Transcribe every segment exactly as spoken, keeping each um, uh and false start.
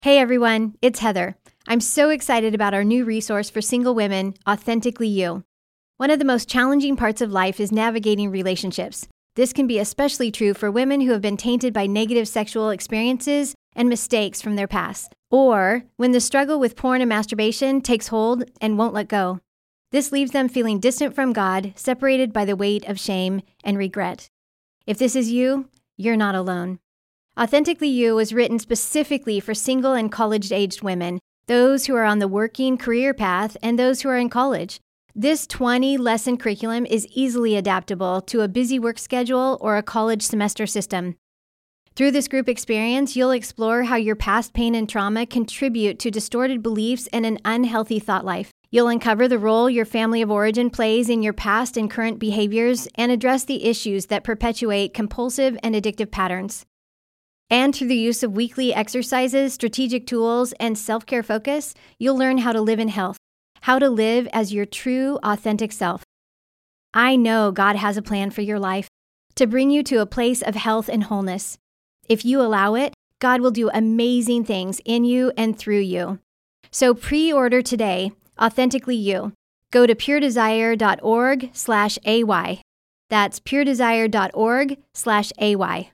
Hey everyone, it's Heather. I'm so excited about our new resource for single women, Authentically You. One of the most challenging parts of life is navigating relationships. This can be especially true for women who have been tainted by negative sexual experiences and mistakes from their past, or when the struggle with porn and masturbation takes hold and won't let go. This leaves them feeling distant from God, separated by the weight of shame and regret. If this is you, you're not alone. Authentically You was written specifically for single and college-aged women, those who are on the working career path and those who are in college. This twenty-lesson curriculum is easily adaptable to a busy work schedule or a college semester system. Through this group experience, you'll explore how your past pain and trauma contribute to distorted beliefs and an unhealthy thought life. You'll uncover the role your family of origin plays in your past and current behaviors and address the issues that perpetuate compulsive and addictive patterns. And through the use of weekly exercises, strategic tools, and self-care focus, you'll learn how to live in health, how to live as your true, authentic self. I know God has a plan for your life to bring you to a place of health and wholeness. If you allow it, God will do amazing things in you and through you. So pre-order today, Authentically You. Go to puredesire.org slash AY. That's puredesire.org slash AY.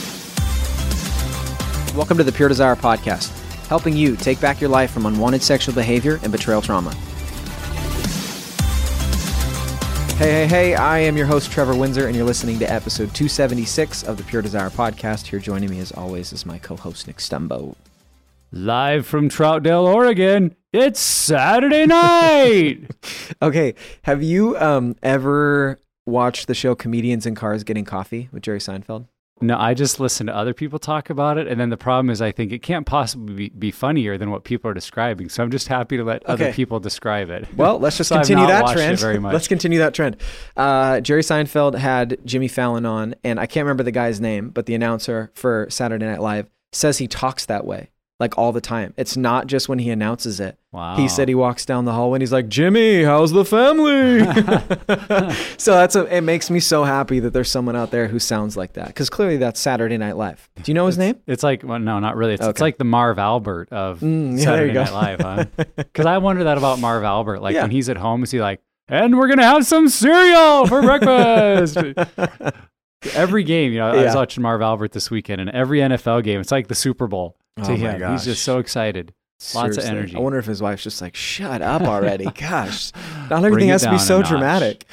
Welcome to the Pure Desire Podcast, helping you take back your life from unwanted sexual behavior and betrayal trauma. Hey, hey, hey, I am your host, Trevor Windsor, and you're listening to episode two seventy-six of the Pure Desire Podcast. Here joining me, as always, is my co-host, Nick Stumbo. Live from Troutdale, Oregon, it's Saturday night! Okay, have you um, ever watched the show Comedians in Cars Getting Coffee with Jerry Seinfeld? No, I just listen to other people talk about it, and then the problem is I think it can't possibly be, be funnier than what people are describing, so I'm just happy to let okay. other people describe it. Well, let's just so continue that watched trend. It very much. Let's continue that trend. Uh, Jerry Seinfeld had Jimmy Fallon on, and I can't remember the guy's name, but the announcer for Saturday Night Live says he talks that way, like all the time. It's not just when he announces it. Wow. He said he walks down the hallway and he's like, Jimmy, how's the family? So that's a, it makes me so happy that there's someone out there who sounds like that, because clearly that's Saturday Night Live. Do you know his it's, name? It's like, well, no, not really. It's, okay. it's like the Marv Albert of mm, yeah, Saturday Night Live, huh? Because I wonder that about Marv Albert. Like yeah. when he's at home, is he like, and we're going to have some cereal for breakfast? Every game, you know, yeah. I was watching Marv Albert this weekend, and every N F L game, it's like the Super Bowl to oh him. My gosh. He's just so excited. Lots Seriously. of energy. I wonder if his wife's just like, shut up already. Gosh, not everything has to be so dramatic.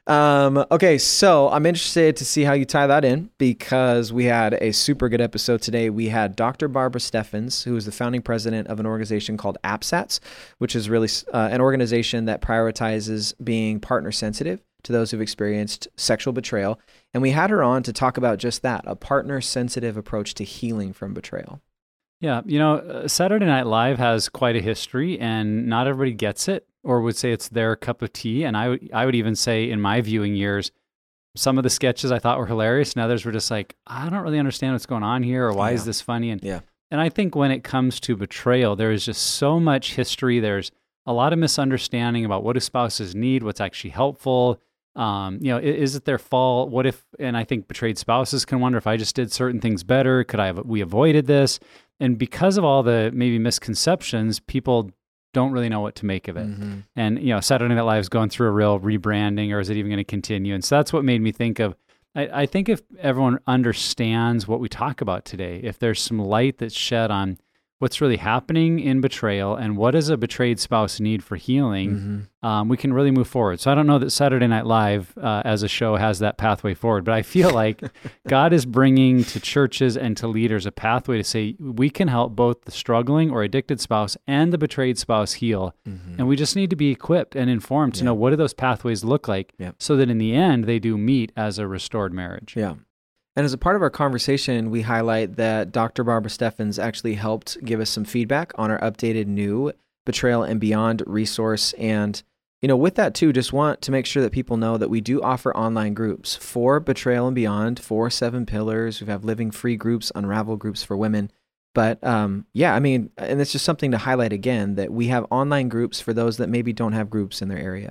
Um, okay, so I'm interested to see how you tie that in, because we had a super good episode today. We had Doctor Barbara Steffens, who is the founding president of an organization called APSATS, which is really uh, an organization that prioritizes being partner sensitive to those who've experienced sexual betrayal. And we had her on to talk about just that, a partner sensitive approach to healing from betrayal. Yeah, you know, uh, Saturday Night Live has quite a history, and not everybody gets it or would say it's their cup of tea. And I, w- I would even say in my viewing years, some of the sketches I thought were hilarious, and others were just like, I don't really understand what's going on here, or why yeah. is this funny? And yeah. and I think when it comes to betrayal, there is just so much history. There's a lot of misunderstanding about what do spouses need, what's actually helpful. Um, you know, is, is it their fault? What if, and I think betrayed spouses can wonder, if I just did certain things better, could I have, we avoided this? And because of all the maybe misconceptions, people don't really know what to make of it. Mm-hmm. And, you know, Saturday Night Live is going through a real rebranding, or is it even going to continue? And so that's what made me think of, I, I think if everyone understands what we talk about today, if there's some light that's shed on what's really happening in betrayal and what does a betrayed spouse need for healing, mm-hmm. um, we can really move forward. So I don't know that Saturday Night Live uh, as a show has that pathway forward, but I feel like God is bringing to churches and to leaders a pathway to say, we can help both the struggling or addicted spouse and the betrayed spouse heal. Mm-hmm. And we just need to be equipped and informed to yeah. know what do those pathways look like yeah. so that in the end, they do meet as a restored marriage. Yeah. And as a part of our conversation, we highlight that Doctor Barbara Steffens actually helped give us some feedback on our updated new Betrayal and Beyond resource. And, you know, with that too, just want to make sure that people know that we do offer online groups for Betrayal and Beyond, for Seven Pillars. We have Living Free groups, Unravel groups for women. But um, yeah, I mean, and it's just something to highlight again, that we have online groups for those that maybe don't have groups in their area.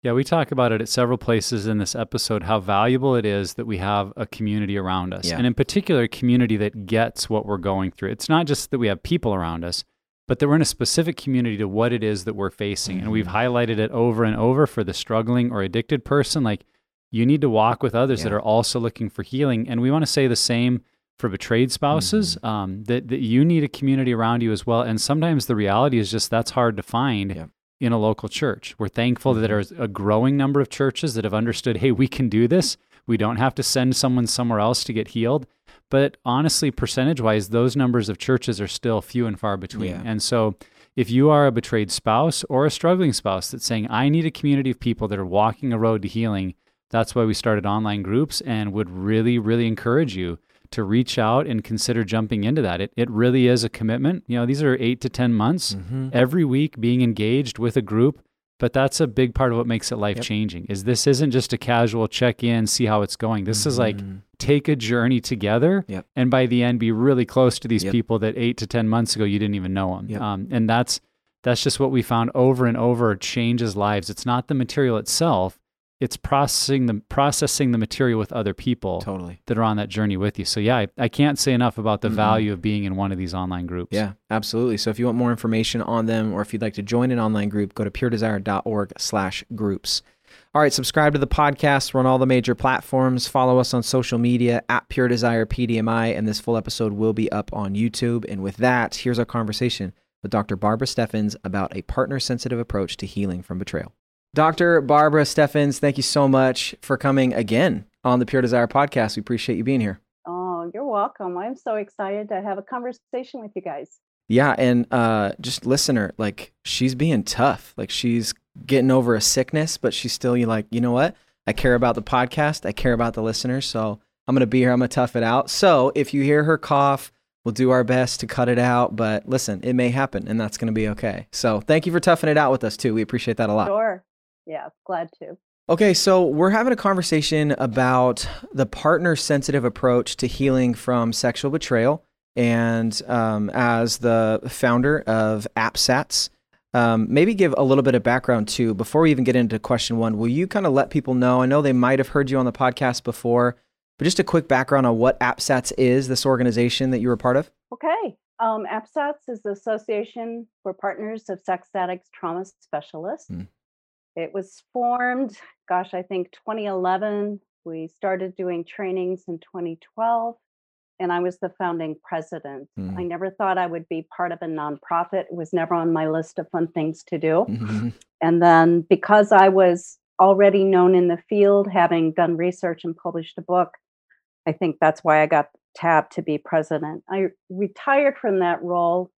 Yeah, we talk about it at several places in this episode, how valuable it is that we have a community around us. Yeah. And in particular, a community that gets what we're going through. It's not just that we have people around us, but that we're in a specific community to what it is that we're facing. Mm-hmm. And we've highlighted it over and over for the struggling or addicted person. Like, you need to walk with others yeah. that are also looking for healing. And we want to say the same for betrayed spouses, mm-hmm. um, that, that you need a community around you as well. And sometimes the reality is just that's hard to find yeah. in a local church. We're thankful mm-hmm. that there's a growing number of churches that have understood, hey, we can do this. We don't have to send someone somewhere else to get healed. But honestly, percentage-wise, those numbers of churches are still few and far between. Yeah. And so if you are a betrayed spouse or a struggling spouse that's saying, I need a community of people that are walking a road to healing, that's why we started online groups, and would really, really encourage you to reach out and consider jumping into that. It it really is a commitment. You know, these are eight to ten months mm-hmm. every week being engaged with a group, but that's a big part of what makes it life-changing, yep. is this isn't just a casual check-in, see how it's going. This mm-hmm. is like, take a journey together, yep. and by the end, be really close to these yep. people that eight to ten months ago, you didn't even know them. Yep. Um, and that's that's just what we found over and over changes lives. It's not the material itself, it's processing the processing the material with other people totally. that are on that journey with you. So yeah, I, I can't say enough about the mm-hmm. value of being in one of these online groups. Yeah, absolutely. So if you want more information on them, or if you'd like to join an online group, go to puredesire.org slash groups. All right, subscribe to the podcast. We're on all the major platforms. Follow us on social media at Pure Desire P D M I, and this full episode will be up on YouTube. And with that, here's our conversation with Doctor Barbara Steffens about a partner-sensitive approach to healing from betrayal. Doctor Barbara Steffens, thank you so much for coming again on the Pure Desire podcast. We appreciate you being here. Oh, you're welcome. I'm so excited to have a conversation with you guys. Yeah, and uh, just listener, like, she's being tough. Like, she's getting over a sickness, but she's still you're like, you know what? I care about the podcast. I care about the listeners. So I'm going to be here. I'm going to tough it out. So if you hear her cough, we'll do our best to cut it out. But listen, it may happen, and that's going to be okay. So thank you for toughing it out with us, too. We appreciate that a lot. Sure. Yeah, glad to. Okay, so we're having a conversation about the partner-sensitive approach to healing from sexual betrayal. And um, as the founder of AppSats, um, maybe give a little bit of background too. Before we even get into question one, will you kind of let people know, I know they might have heard you on the podcast before, but just a quick background on what AppSats is, this organization that you were a part of? Okay. Um, AppSats is the Association for Partners of Sex Addicts Trauma Specialists. Hmm. It was formed, gosh, I think twenty eleven. We started doing trainings in twenty twelve, and I was the founding president. Mm. I never thought I would be part of a nonprofit. It was never on my list of fun things to do. Mm-hmm. And then because I was already known in the field, having done research and published a book, I think that's why I got tabbed to be president. I retired from that role,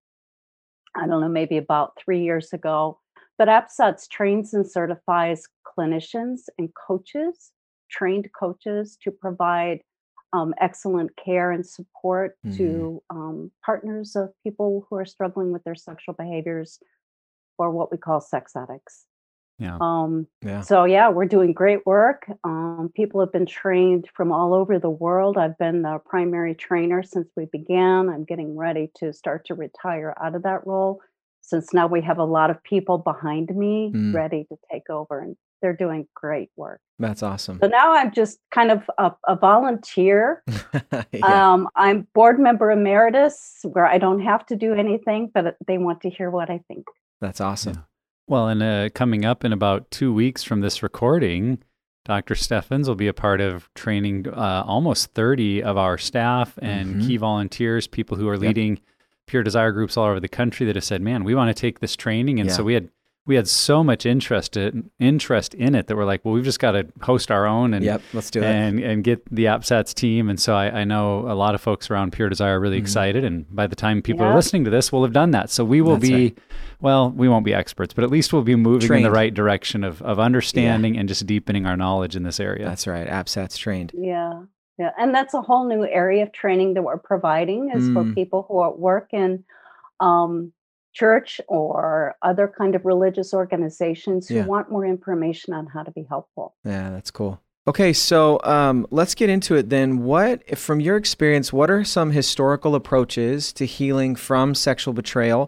I don't know, maybe about three years ago. But AppSats trains and certifies clinicians and coaches, trained coaches, to provide um, excellent care and support mm-hmm. to um, partners of people who are struggling with their sexual behaviors, or what we call sex addicts. Yeah. Um, yeah. So yeah, we're doing great work. Um, people have been trained from all over the world. I've been the primary trainer since we began. I'm getting ready to start to retire out of that role, since now we have a lot of people behind me mm. ready to take over, and they're doing great work. That's awesome. So now I'm just kind of a, a volunteer. yeah. um, I'm board member emeritus, where I don't have to do anything, but they want to hear what I think. That's awesome. Yeah. Well, and uh, coming up in about two weeks from this recording, Doctor Steffens will be a part of training uh, almost thirty of our staff and mm-hmm. key volunteers, people who are leading yep. Pure Desire groups all over the country that have said, man, we want to take this training. And yeah. so we had we had so much interest in, interest in it that we're like, well, we've just got to host our own and yep, let's do and, it. and get the AppSats team. And so I, I know a lot of folks around Pure Desire are really mm-hmm. excited. And by the time people yeah. are listening to this, we'll have done that. So we will That's be, right. well, we won't be experts, but at least we'll be moving trained. in the right direction of, of understanding yeah. and just deepening our knowledge in this area. That's right. AppSats trained. Yeah. Yeah. And that's a whole new area of training that we're providing is mm. for people who are work in um, church or other kind of religious organizations who yeah. want more information on how to be helpful. Yeah, that's cool. Okay, so um, let's get into it then. What, from your experience, what are some historical approaches to healing from sexual betrayal?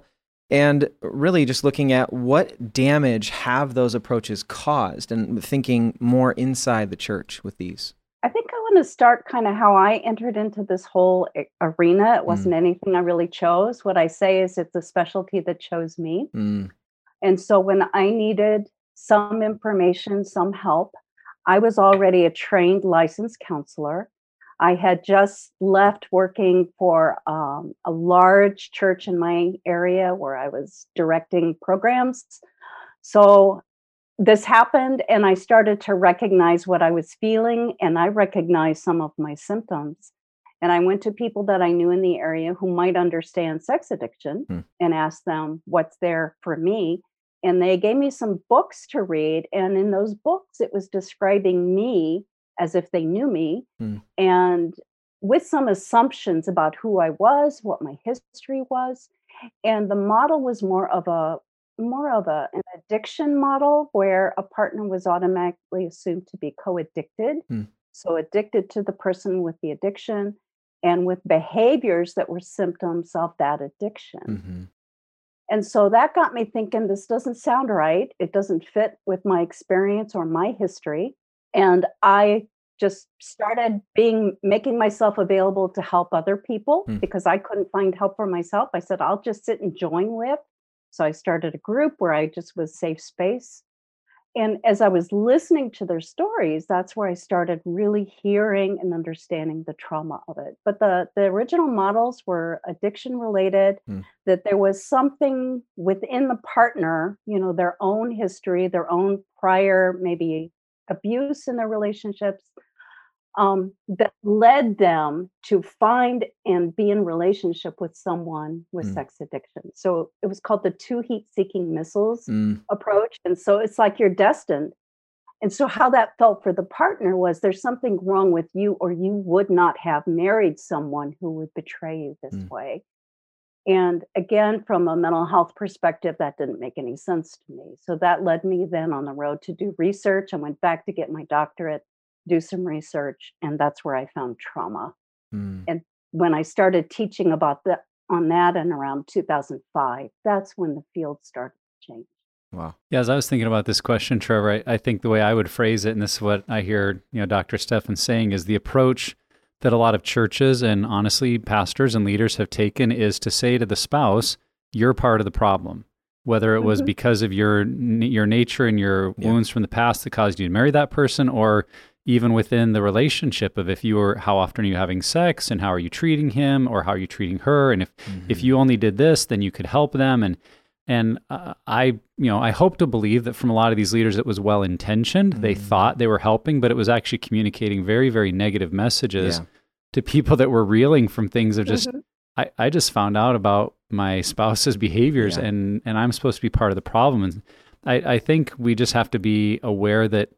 And really just looking at what damage have those approaches caused and thinking more inside the church with these. I think I want to start kind of how I entered into this whole arena. It wasn't mm. anything I really chose. What I say is it's a specialty that chose me. Mm. And so when I needed some information, some help, I was already a trained licensed counselor. I had just left working for um, a large church in my area where I was directing programs. So this happened, and I started to recognize what I was feeling, and I recognized some of my symptoms. And I went to people that I knew in the area who might understand sex addiction hmm. and asked them what's there for me. And they gave me some books to read. And in those books, it was describing me as if they knew me, hmm. and with some assumptions about who I was, what my history was. And the model was more of a more of a, an addiction model where a partner was automatically assumed to be co-addicted. Hmm. So addicted to the person with the addiction and with behaviors that were symptoms of that addiction. Mm-hmm. And so that got me thinking, this doesn't sound right. It doesn't fit with my experience or my history. And I just started being making myself available to help other people hmm. because I couldn't find help for myself. I said, I'll just sit and join with. So I started a group where I just was safe space. And as I was listening to their stories, that's where I started really hearing and understanding the trauma of it. But the, the original models were addiction related, mm. that there was something within the partner, you know, their own history, their own prior maybe abuse in their relationships, um, that led them to find and be in relationship with someone with mm. sex addiction. So it was called the two heat-seeking missiles mm. approach. And so it's like you're destined. And so how that felt for the partner was there's something wrong with you, or you would not have married someone who would betray you this mm. way. And again, from a mental health perspective, that didn't make any sense to me. So that led me then on the road to do research. I went back to get my doctorate, do some research, and that's where I found trauma. Mm. And when I started teaching about that on that in around two thousand five, that's when the field started to change. Wow. Yeah, as I was thinking about this question, Trevor, I, I think the way I would phrase it, and this is what I hear, you know, Doctor Stephan saying, is the approach that a lot of churches and honestly pastors and leaders have taken is to say to the spouse, you're part of the problem. Whether it was mm-hmm. because of your your nature and your yeah. wounds from the past that caused you to marry that person, or even within the relationship of if you were, how often are you having sex and how are you treating him or how are you treating her? And if, mm-hmm. if you only did this, then you could help them. And, and uh, I, you know, I hope to believe that from a lot of these leaders, it was well-intentioned. Mm-hmm. They thought they were helping, but it was actually communicating very, very negative messages yeah. to people that were reeling from things of just, mm-hmm. I, I just found out about my spouse's behaviors yeah. and, and I'm supposed to be part of the problem. And I, I think we just have to be aware that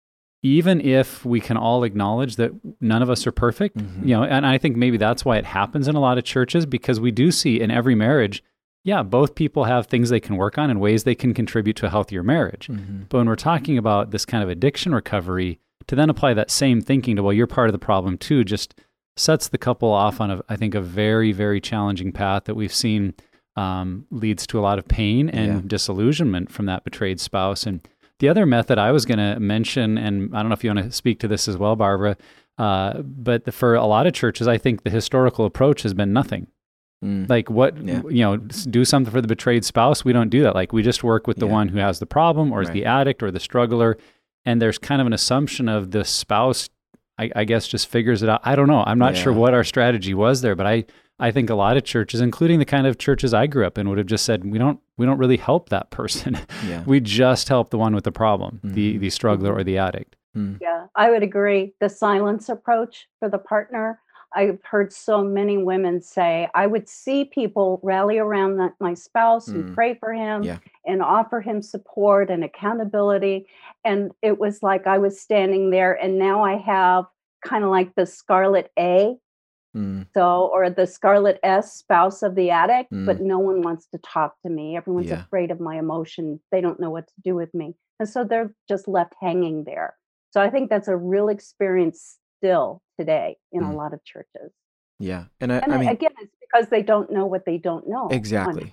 even if we can all acknowledge that none of us are perfect, mm-hmm. you know, and I think maybe that's why it happens in a lot of churches, because we do see in every marriage, yeah, both people have things they can work on and ways they can contribute to a healthier marriage. Mm-hmm. But when we're talking about this kind of addiction recovery, to then apply that same thinking to, well, you're part of the problem too, just sets the couple off on, a, I think, a very, very challenging path that we've seen um, leads to a lot of pain and yeah. disillusionment from that betrayed spouse. And the other method I was going to mention, and I don't know if you want to speak to this as well, Barbara, uh, but the, for a lot of churches, I think the historical approach has been nothing. Mm. Like what, yeah. you know, do something for the betrayed spouse. We don't do that. Like we just work with the yeah. one who has the problem or is right. the addict or the struggler. And there's kind of an assumption of the spouse, I, I guess, just figures it out. I don't know. I'm not yeah. sure what our strategy was there, but I, I think a lot of churches, including the kind of churches I grew up in, would have just said, we don't we don't really help that person. Yeah. We just help the one with the problem, mm-hmm. the the struggler mm-hmm. or the addict. Mm. Yeah, I would agree. The silence approach for the partner. I've heard so many women say, I would see people rally around that, my spouse mm. and pray for him yeah. and offer him support and accountability. And it was like I was standing there, and now I have kind of like the Scarlet A. Mm. So, or the Scarlet S, spouse of the addict, mm. but no one wants to talk to me. Everyone's yeah. afraid of my emotion. They don't know what to do with me. And so they're just left hanging there. So I think that's a real experience still today in mm. a lot of churches. Yeah. And, I, and I mean, again, it's because they don't know what they don't know. Exactly. On how to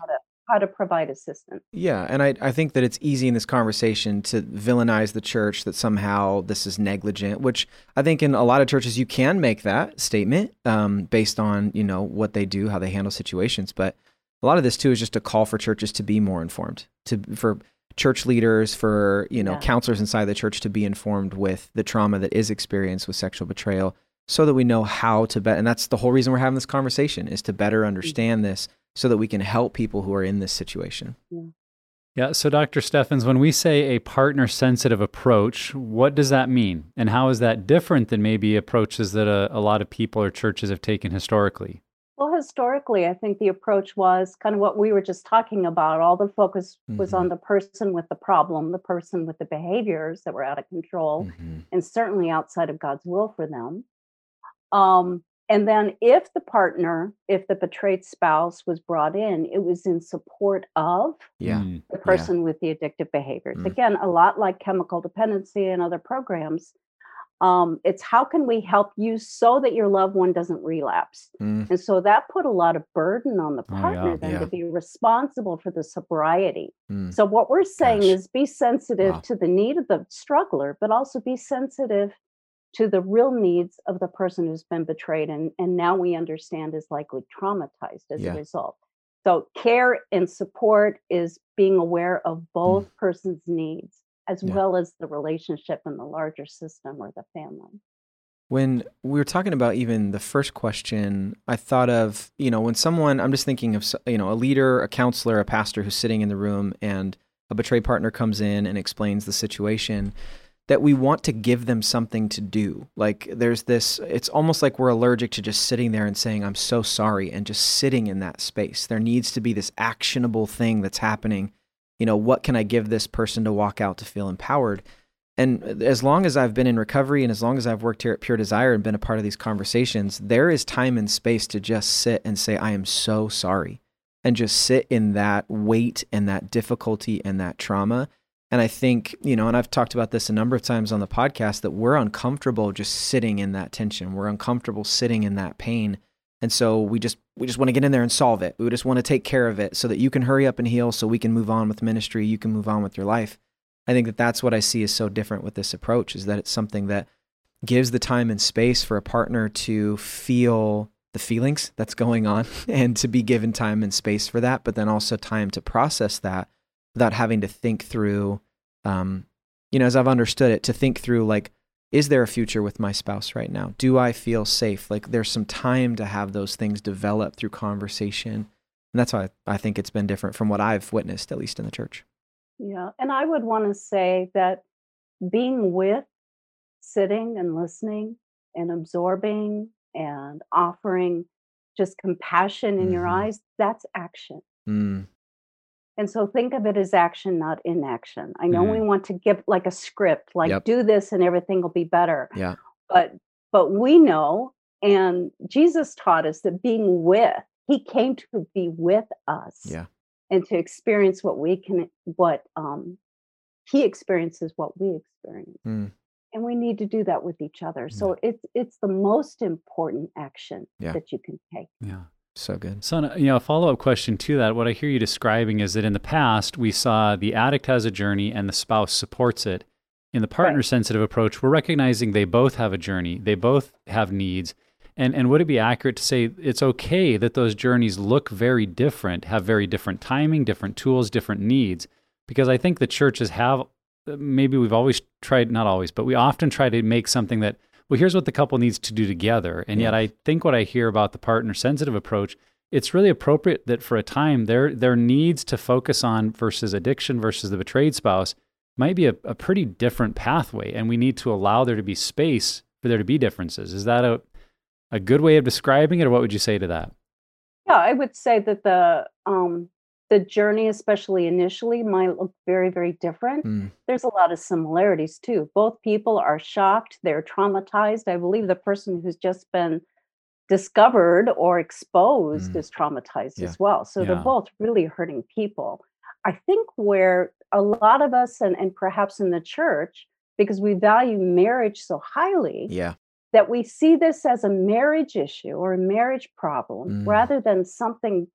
how to provide assistance. Yeah, and I, I think that it's easy in this conversation to villainize the church, that somehow this is negligent, which I think in a lot of churches you can make that statement um, based on, you know, what they do, how they handle situations. But a lot of this too is just a call for churches to be more informed, to for church leaders, for, you know, yeah. counselors inside the church to be informed with the trauma that is experienced with sexual betrayal, so that we know how to bet. And that's the whole reason we're having this conversation, is to better understand mm-hmm. this, so that we can help people who are in this situation. Yeah. Yeah. So Doctor Steffens, when we say a partner-sensitive approach, what does that mean? And how is that different than maybe approaches that a, a lot of people or churches have taken historically? Well, historically, I think the approach was kind of what we were just talking about. All the focus was mm-hmm. on the person with the problem, the person with the behaviors that were out of control, mm-hmm. and certainly outside of God's will for them. Um, and then if the partner, if the betrayed spouse was brought in, it was in support of yeah. the person yeah. with the addictive behaviors. Mm. Again, a lot like chemical dependency and other programs. Um, it's how can we help you so that your loved one doesn't relapse? Mm. And so that put a lot of burden on the partner oh, yeah. then yeah. to be responsible for the sobriety. Mm. So what we're saying Gosh. is be sensitive wow. to the need of the struggler, but also be sensitive to the real needs of the person who's been betrayed and, and now we understand is likely traumatized as yeah. a result. So care and support is being aware of both mm. persons' needs, as yeah. well as the relationship in the larger system or the family. When we were talking about even the first question, I thought of, you know, when someone, I'm just thinking of, you know, a leader, a counselor, a pastor who's sitting in the room and a betrayed partner comes in and explains the situation, that we want to give them something to do. Like there's this, it's almost like we're allergic to just sitting there and saying, I'm so sorry, and just sitting in that space. There needs to be this actionable thing that's happening. You know, what can I give this person to walk out to feel empowered? And as long as I've been in recovery and as long as I've worked here at Pure Desire and been a part of these conversations, there is time and space to just sit and say, I am so sorry, and just sit in that weight and that difficulty and that trauma. And I think, you know, and I've talked about this a number of times on the podcast, that we're uncomfortable just sitting in that tension. We're uncomfortable sitting in that pain. And so we just we just want to get in there and solve it. We just want to take care of it so that you can hurry up and heal, so we can move on with ministry, you can move on with your life. I think that that's what I see is so different with this approach, is that it's something that gives the time and space for a partner to feel the feelings that's going on and to be given time and space for that, but then also time to process that without having to think through, um, you know, as I've understood it, to think through like, is there a future with my spouse right now? Do I feel safe? Like there's some time to have those things develop through conversation. And that's why I think it's been different from what I've witnessed, at least in the church. Yeah. And I would want to say that being with, sitting and listening and absorbing and offering just compassion in mm-hmm. your eyes, that's action. Mm. And so think of it as action, not inaction. I know mm. we want to give like a script, like yep. do this and everything will be better. Yeah. But but we know, and Jesus taught us that being with, he came to be with us. Yeah. And to experience what we can, what um, he experiences, what we experience. Mm. And we need to do that with each other. So yeah. it's it's the most important action yeah. that you can take. Yeah. So good. So, you know, a follow-up question to that, what I hear you describing is that in the past, we saw the addict has a journey and the spouse supports it. In the partner-sensitive right. approach, we're recognizing they both have a journey. They both have needs. And and would it be accurate to say it's okay that those journeys look very different, have very different timing, different tools, different needs? Because I think the churches have, maybe we've always tried, not always, but we often try to make something that, well, here's what the couple needs to do together. And yeah. yet I think what I hear about the partner-sensitive approach, it's really appropriate that for a time their their needs to focus on versus addiction versus the betrayed spouse might be a, a pretty different pathway. And we need to allow there to be space for there to be differences. Is that a, a good way of describing it, or what would you say to that? Yeah, I would say that the um, the journey, especially initially, might look very, very different. Mm. There's a lot of similarities too. Both people are shocked, they're traumatized. I believe the person who's just been discovered or exposed mm. is traumatized yeah. as well. So yeah. they're both really hurting people. I think where a lot of us, and, and perhaps in the church, because we value marriage so highly, yeah. that we see this as a marriage issue or a marriage problem mm. rather than something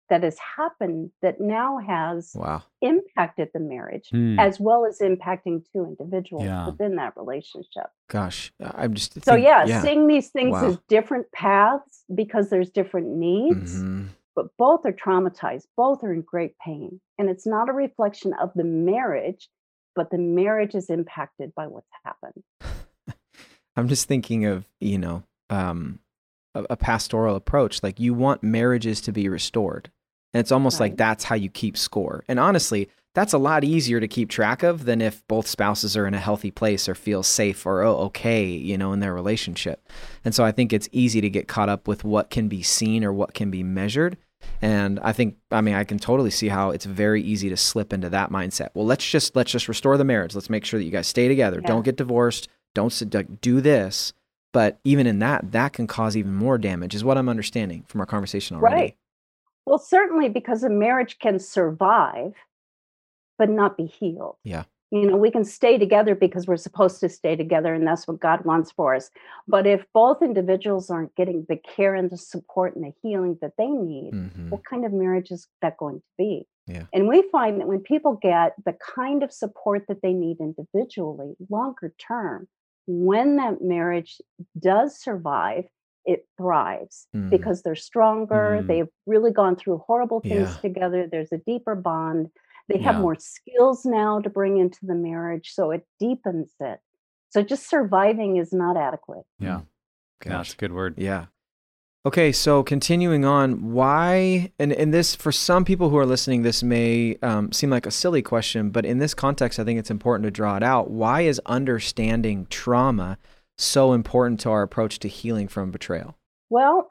that has happened that now has wow. impacted the marriage Hmm. as well as impacting two individuals Yeah. within that relationship. Gosh, I'm just So think- yeah, yeah. seeing these things Wow. as different paths because there's different needs, Mhm. but both are traumatized, both are in great pain. And it's not a reflection of the marriage, but the marriage is impacted by what's happened. I'm just thinking of, you know, um, a, a pastoral approach. Like, you want marriages to be restored. And it's almost like Right. that's how you keep score. And honestly, that's a lot easier to keep track of than if both spouses are in a healthy place or feel safe or oh, okay, you know, in their relationship. And so I think it's easy to get caught up with what can be seen or what can be measured. And I think, I mean, I can totally see how it's very easy to slip into that mindset. Well, let's just, let's just restore the marriage. Let's make sure that you guys stay together. Yeah. Don't get divorced. Don't sit- like, do this. But even in that, that can cause even more damage, is what I'm understanding from our conversation already. Right. Well, certainly because a marriage can survive, but not be healed. Yeah. You know, we can stay together because we're supposed to stay together and that's what God wants for us. But if both individuals aren't getting the care and the support and the healing that they need, Mhm. what kind of marriage is that going to be? Yeah. And we find that when people get the kind of support that they need individually, longer term, when that marriage does survive, it thrives Mm. because they're stronger. Mm. They've really gone through horrible things Yeah. together. There's a deeper bond. They Yeah. have more skills now to bring into the marriage, so it deepens it. So just surviving is not adequate. Yeah. Yeah, Gosh. that's a good word. Yeah. Okay, so continuing on, why, and, and this, for some people who are listening, this may um, seem like a silly question, but in this context, I think it's important to draw it out. Why is understanding trauma so important to our approach to healing from betrayal? Well,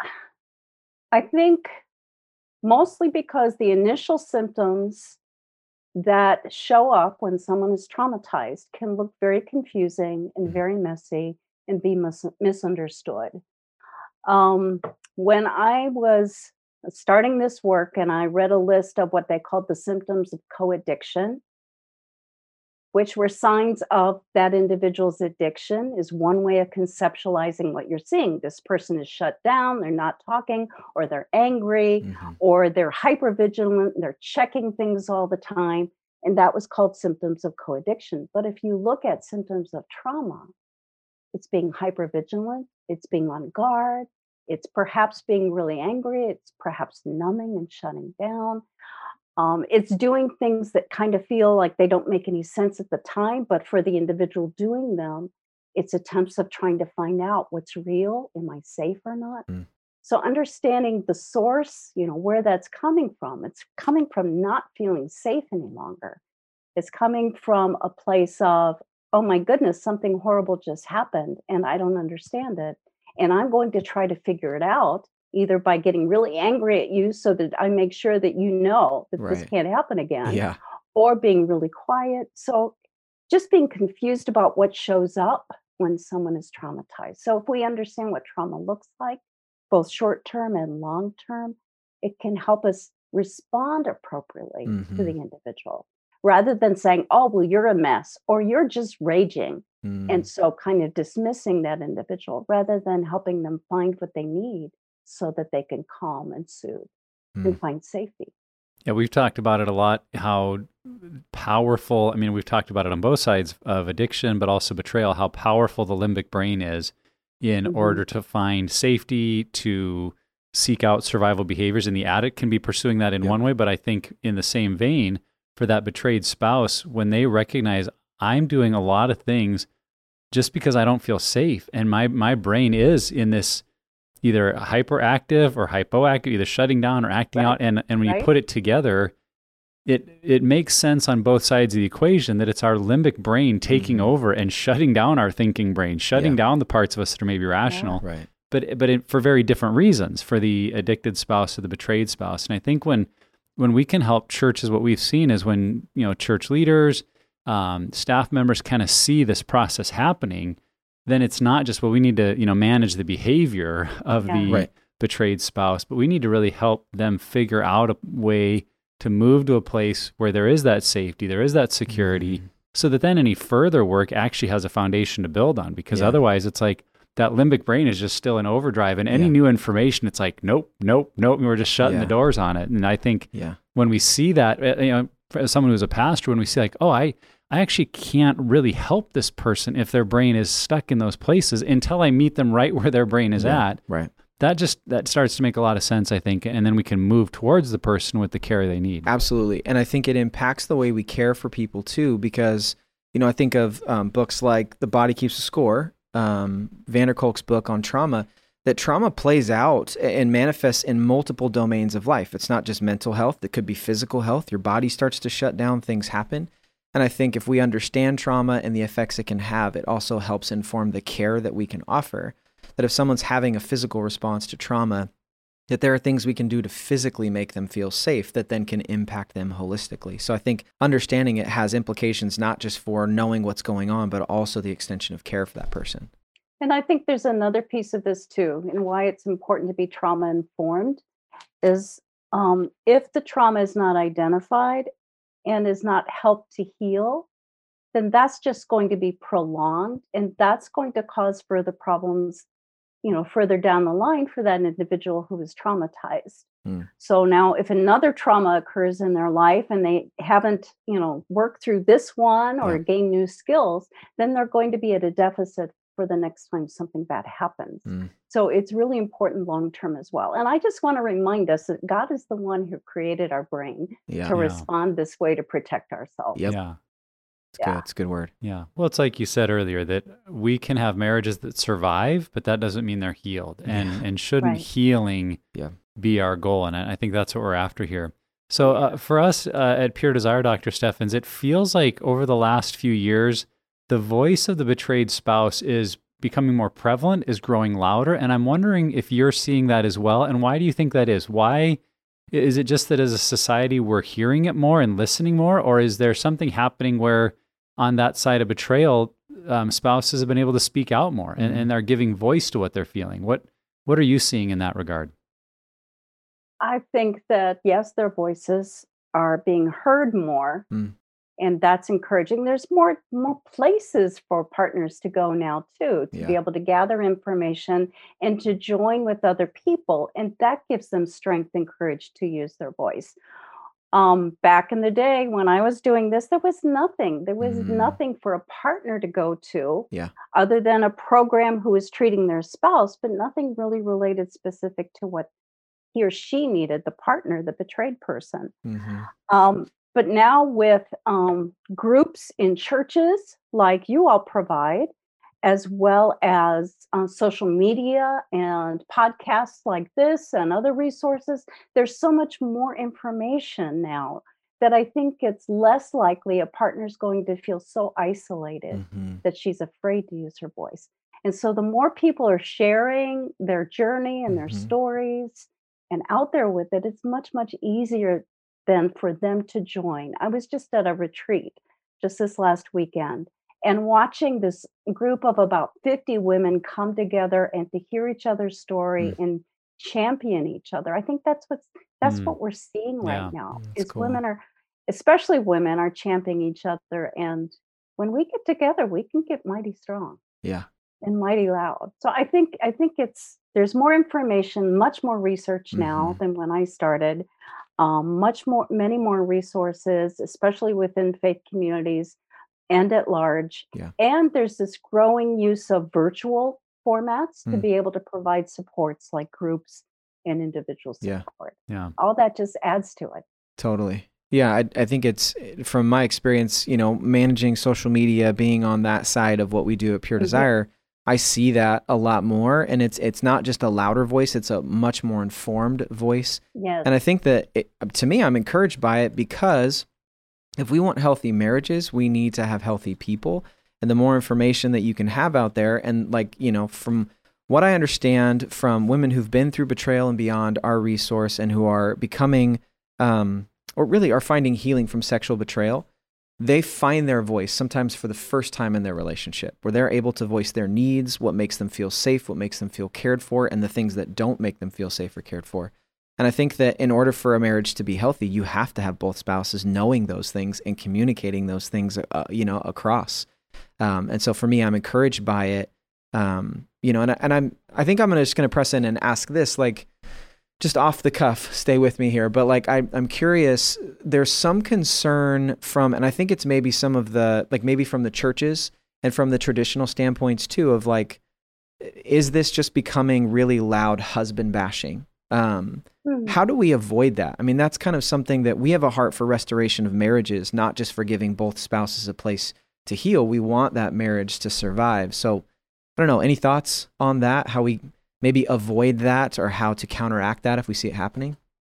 I think mostly because the initial symptoms that show up when someone is traumatized can look very confusing and very messy and be mis- misunderstood. Um, when I was starting this work and I read a list of what they called the symptoms of co-addiction, which were signs of that individual's addiction, is one way of conceptualizing what you're seeing. This person is shut down, they're not talking, or they're angry, Mhm. or they're hypervigilant, they're checking things all the time. And that was called symptoms of co-addiction. But if you look at symptoms of trauma, it's being hypervigilant, it's being on guard, it's perhaps being really angry, it's perhaps numbing and shutting down. Um, it's doing things that kind of feel like they don't make any sense at the time, but for the individual doing them, it's attempts of trying to find out what's real. Am I safe or not? Mm. So understanding the source, you know, where that's coming from, it's coming from not feeling safe any longer. It's coming from a place of, oh my goodness, something horrible just happened and I don't understand it. And I'm going to try to figure it out, either by getting really angry at you so that I make sure that you know that this Right. can't happen again, Yeah. or being really quiet. So just being confused about what shows up when someone is traumatized. So if we understand what trauma looks like, both short term and long term, it can help us respond appropriately Mhm. to the individual rather than saying, oh, well, you're a mess or you're just raging. Mm. And so kind of dismissing that individual rather than helping them find what they need so that they can calm and soothe Mm. and find safety. Yeah, we've talked about it a lot, how powerful, I mean, we've talked about it on both sides of addiction, but also betrayal, how powerful the limbic brain is in Mhm. order to find safety, to seek out survival behaviors. And the addict can be pursuing that in Yeah. one way, but I think in the same vein, for that betrayed spouse, when they recognize I'm doing a lot of things just because I don't feel safe, and my my brain is in this either hyperactive or hypoactive, either shutting down or acting Right. out. And, and when Right. you put it together, it it makes sense on both sides of the equation that it's our limbic brain taking Mhm. over and shutting down our thinking brain, shutting Yeah. down the parts of us that are maybe rational, Right. but but it, for very different reasons, for the addicted spouse or the betrayed spouse. And I think when when we can help churches, what we've seen is when, you know, church leaders, um, staff members kind of see this process happening, then it's not just, well, we need to, you know, manage the behavior of Yeah. the Right. betrayed spouse, but we need to really help them figure out a way to move to a place where there is that safety, there is that security, Mhm. so that then any further work actually has a foundation to build on. Because Yeah. otherwise it's like, that limbic brain is just still in overdrive, and any yeah. new information, it's like, nope, nope, nope. And we're just shutting yeah. the doors on it. And I think yeah. when we see that, you know, as someone who's a pastor, when we see like, oh, I, I actually can't really help this person if their brain is stuck in those places until I meet them right where their brain is yeah. at. Right. That just, that starts to make a lot of sense, I think. And then we can move towards the person with the care they need. Absolutely. And I think it impacts the way we care for people too, because, you know, I think of um, books like The Body Keeps a Score, um, van der Kolk's book on trauma, that trauma plays out and manifests in multiple domains of life. It's not just mental health. It could be physical health. Your body starts to shut down, things happen. And I think if we understand trauma and the effects it can have, it also helps inform the care that we can offer. That if someone's having a physical response to trauma, that there are things we can do to physically make them feel safe that then can impact them holistically. So I think understanding it has implications not just for knowing what's going on, but also the extension of care for that person. And I think there's another piece of this too, and why it's important to be trauma informed is um, if the trauma is not identified and is not helped to heal, then that's just going to be prolonged, and that's going to cause further problems, you know, further down the line for that individual who is traumatized. Mm. So now if another trauma occurs in their life and they haven't, you know, worked through this one or yeah. gained new skills, then they're going to be at a deficit for the next time something bad happens. Mm. So it's really important long-term as well. And I just want to remind us that God is the one who created our brain yeah. to yeah. respond this way to protect ourselves. Yep. Yeah. It's yeah. good. It's a good word. Yeah. Well, it's like you said earlier that we can have marriages that survive, but that doesn't mean they're healed. And Yeah. and shouldn't Right. healing Yeah. be our goal? And I I think that's what we're after here. So uh, for us uh, at Pure Desire, Doctor Steffens, it feels like over the last few years, the voice of the betrayed spouse is becoming more prevalent, is growing louder. And I'm wondering if you're seeing that as well. And why do you think that is? Why? Is it just that as a society we're hearing it more and listening more? Or is there something happening where on that side of betrayal, um, spouses have been able to speak out more and, and they're giving voice to what they're feeling? What What are you seeing in that regard? I think that, yes, their voices are being heard more, Mm. and that's encouraging. There's more, more places for partners to go now, too, to Yeah. be able to gather information and to join with other people. And that gives them strength and courage to use their voice. Um, back in the day when I was doing this, there was nothing. There was Mm. nothing for a partner to go to Yeah. other than a program who was treating their spouse, but nothing really related specific to what he or she needed, the partner, the betrayed person. Mhm. Um, but now with um, groups in churches like you all provide, as well as uh, social media and podcasts like this and other resources, there's so much more information now that I think it's less likely a partner's going to feel so isolated Mhm. that she's afraid to use her voice. And so the more people are sharing their journey and their Mhm. stories and out there with it, it's much, much easier than for them to join. I was just at a retreat just this last weekend and watching this group of about fifty women come together and to hear each other's story Mm. and champion each other. I think that's what's that's Mm. what we're seeing Yeah. right now. That's Is cool. women are, especially women, are championing each other, and when we get together, we can get mighty strong Yeah. and mighty loud. So I think I think it's there's more information, much more research now Mhm. than when I started. Um, much more, many more resources, especially within faith communities and at large. Yeah. And there's this growing use of virtual formats to Mm. be able to provide supports like groups and individual Yeah. support. Yeah. All that just adds to it. Totally. Yeah, I, I think it's from my experience, you know, managing social media, being on that side of what we do at Pure Mhm. Desire, I see that a lot more, and it's it's not just a louder voice; it's a much more informed voice. Yes. And I think that it, to me, I'm encouraged by it because if we want healthy marriages, we need to have healthy people, and the more information that you can have out there, and like you know, from what I understand from women who've been through betrayal and beyond, our resource, and who are becoming um, or really are finding healing from sexual betrayal, they find their voice sometimes for the first time in their relationship, where they're able to voice their needs, what makes them feel safe, what makes them feel cared for, and the things that don't make them feel safe or cared for. And I think that in order for a marriage to be healthy, you have to have both spouses knowing those things and communicating those things, uh, you know, across. Um, and so for me, I'm encouraged by it. Um, you know, and, I, and I'm, I think I'm gonna just going to press in and ask this, like, just off the cuff, stay with me here. But like, I, I'm curious, there's some concern from, and I think it's maybe some of the, like maybe from the churches and from the traditional standpoints too, of like, is this just becoming really loud husband bashing? Um, mm-hmm. How do we avoid that? I mean, that's kind of something that we have a heart for restoration of marriages, not just for giving both spouses a place to heal. We want that marriage to survive. So I don't know, any thoughts on that? How we maybe avoid that or how to counteract that if we see it happening?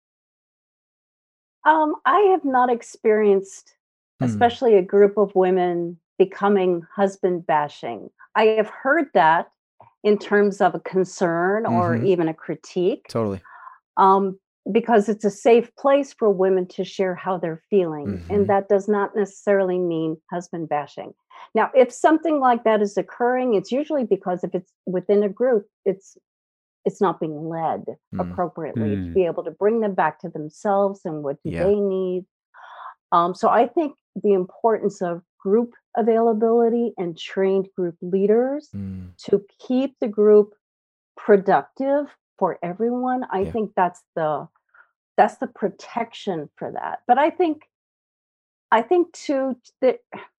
Um, I have not experienced, hmm. especially a group of women becoming husband bashing. I have heard that in terms of a concern mm-hmm. or even a critique. Totally. Um, because it's a safe place for women to share how they're feeling. Mm-hmm. And that does not necessarily mean husband bashing. Now, if something like that is occurring, it's usually because if it's within a group, it's it's not being led mm. appropriately mm. to be able to bring them back to themselves and what do yeah. they need. Um, so I think the importance of group availability and trained group leaders mm. to keep the group productive for everyone, I yeah. think that's the that's the protection for that. But I think I think too that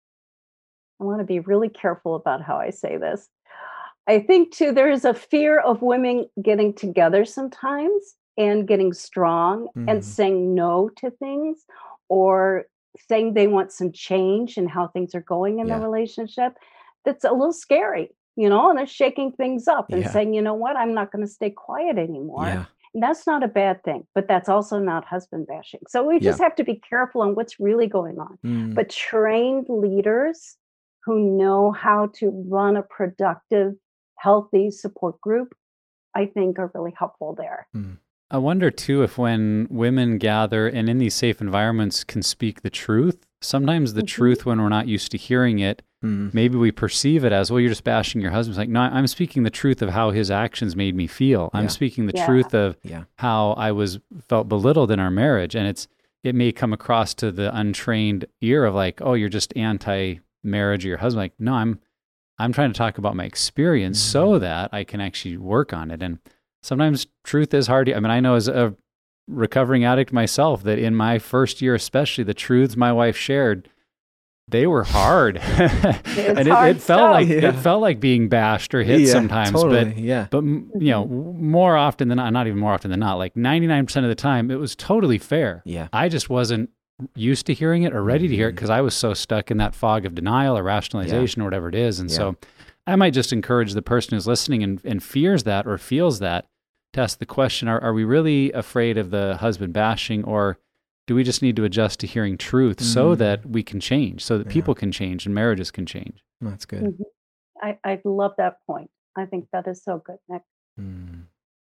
I want to be really careful about how I say this. I think too, there is a fear of women getting together sometimes and getting strong mm. and saying no to things or saying they want some change in how things are going in yeah. the relationship. That's a little scary, you know, and they're shaking things up and yeah. saying, you know what, I'm not going to stay quiet anymore. Yeah. And that's not a bad thing, but that's also not husband bashing. So we just yeah. have to be careful on what's really going on. Mm. But trained leaders who know how to run a productive, healthy support group, I think are really helpful there. Mm. I wonder too if when women gather and in these safe environments can speak the truth, sometimes the mm-hmm. truth when we're not used to hearing it, mm. maybe we perceive it as, well, you're just bashing your husband. It's like, no, I'm speaking the truth of how his actions made me feel. Yeah. I'm speaking the yeah. truth of yeah. how I was felt belittled in our marriage. And it's it may come across to the untrained ear of like, oh, you're just anti-marriage of your husband. Like, no, I'm I'm trying to talk about my experience mm-hmm. so that I can actually work on it. And sometimes truth is hard. I mean, I know as a recovering addict myself that in my first year, especially the truths my wife shared, they were hard. and it, hard it felt like yeah. it felt like being bashed or hit yeah, sometimes. Totally. But yeah. but you know, more often than not, not even more often than not, like ninety-nine percent of the time, it was totally fair. Yeah. I just wasn't used to hearing it or ready mm-hmm. to hear it because I was so stuck in that fog of denial or rationalization yeah. or whatever it is. And yeah. so I might just encourage the person who's listening and, and fears that or feels that to ask the question, are, are we really afraid of the husband bashing, or do we just need to adjust to hearing truth mm-hmm. so that we can change, so that yeah. people can change and marriages can change? That's good. Mm-hmm. I, I love that point. I think that is so good, Nick. Mm.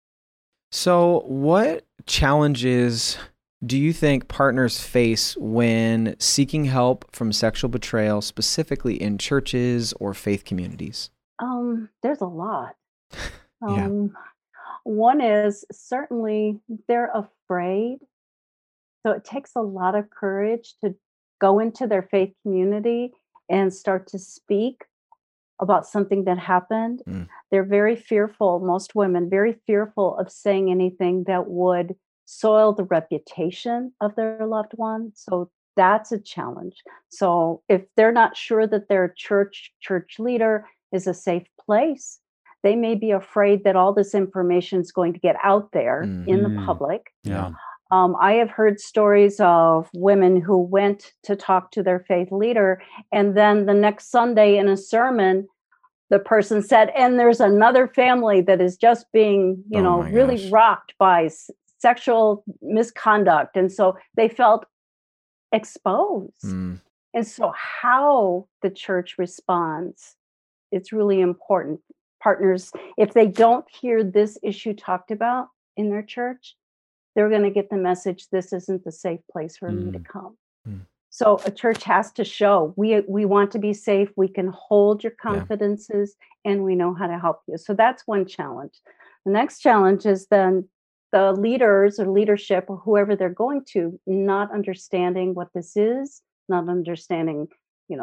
So what challenges do you think partners face when seeking help from sexual betrayal, specifically in churches or faith communities? Um, there's a lot. yeah. Um, one is certainly they're afraid. So it takes a lot of courage to go into their faith community and start to speak about something that happened. Mm. They're very fearful, most women, very fearful of saying anything that would soil the reputation of their loved one. So that's a challenge. So if they're not sure that their church church leader is a safe place, they may be afraid that all this information is going to get out there mm-hmm. in the public. Yeah. Um, I have heard stories of women who went to talk to their faith leader, and then the next Sunday in a sermon, the person said, and there's another family that is just being, you oh know, really gosh. rocked by sexual misconduct. And so they felt exposed. Mm. And so how the church responds, it's really important. Partners, if they don't hear this issue talked about in their church, they're going to get the message, this isn't the safe place for mm. me to come. Mm. So a church has to show, we we want to be safe, we can hold your confidences, yeah. and we know how to help you. So that's one challenge. The next challenge is then the leaders or leadership or whoever they're going to not understanding what this is, not understanding, you know,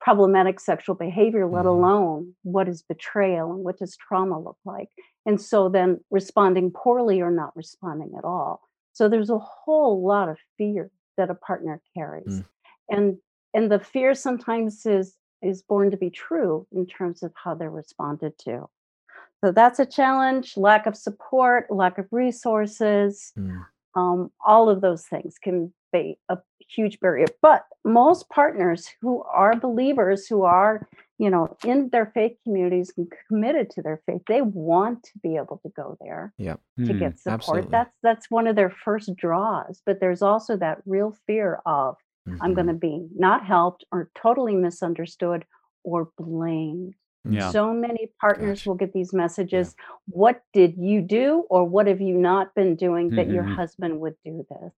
problematic sexual behavior, let Mhm. alone what is betrayal and what does trauma look like. And so then responding poorly or not responding at all. So there's a whole lot of fear that a partner carries. Mm. And and the fear sometimes is is born to be true in terms of how they're responded to. So that's a challenge, lack of support, lack of resources, Mm. um, all of those things can be a huge barrier. But most partners who are believers, who are, you know, in their faith communities and committed to their faith, they want to be able to go there Yep. to Hmm. get support. Absolutely. That's that's one of their first draws. But there's also that real fear of I'm Mhm. going to be not helped or totally misunderstood or blamed. Yeah. So many partners Gosh. will get these messages. What did you do, or what have you not been doing that your Mhm. husband would do this?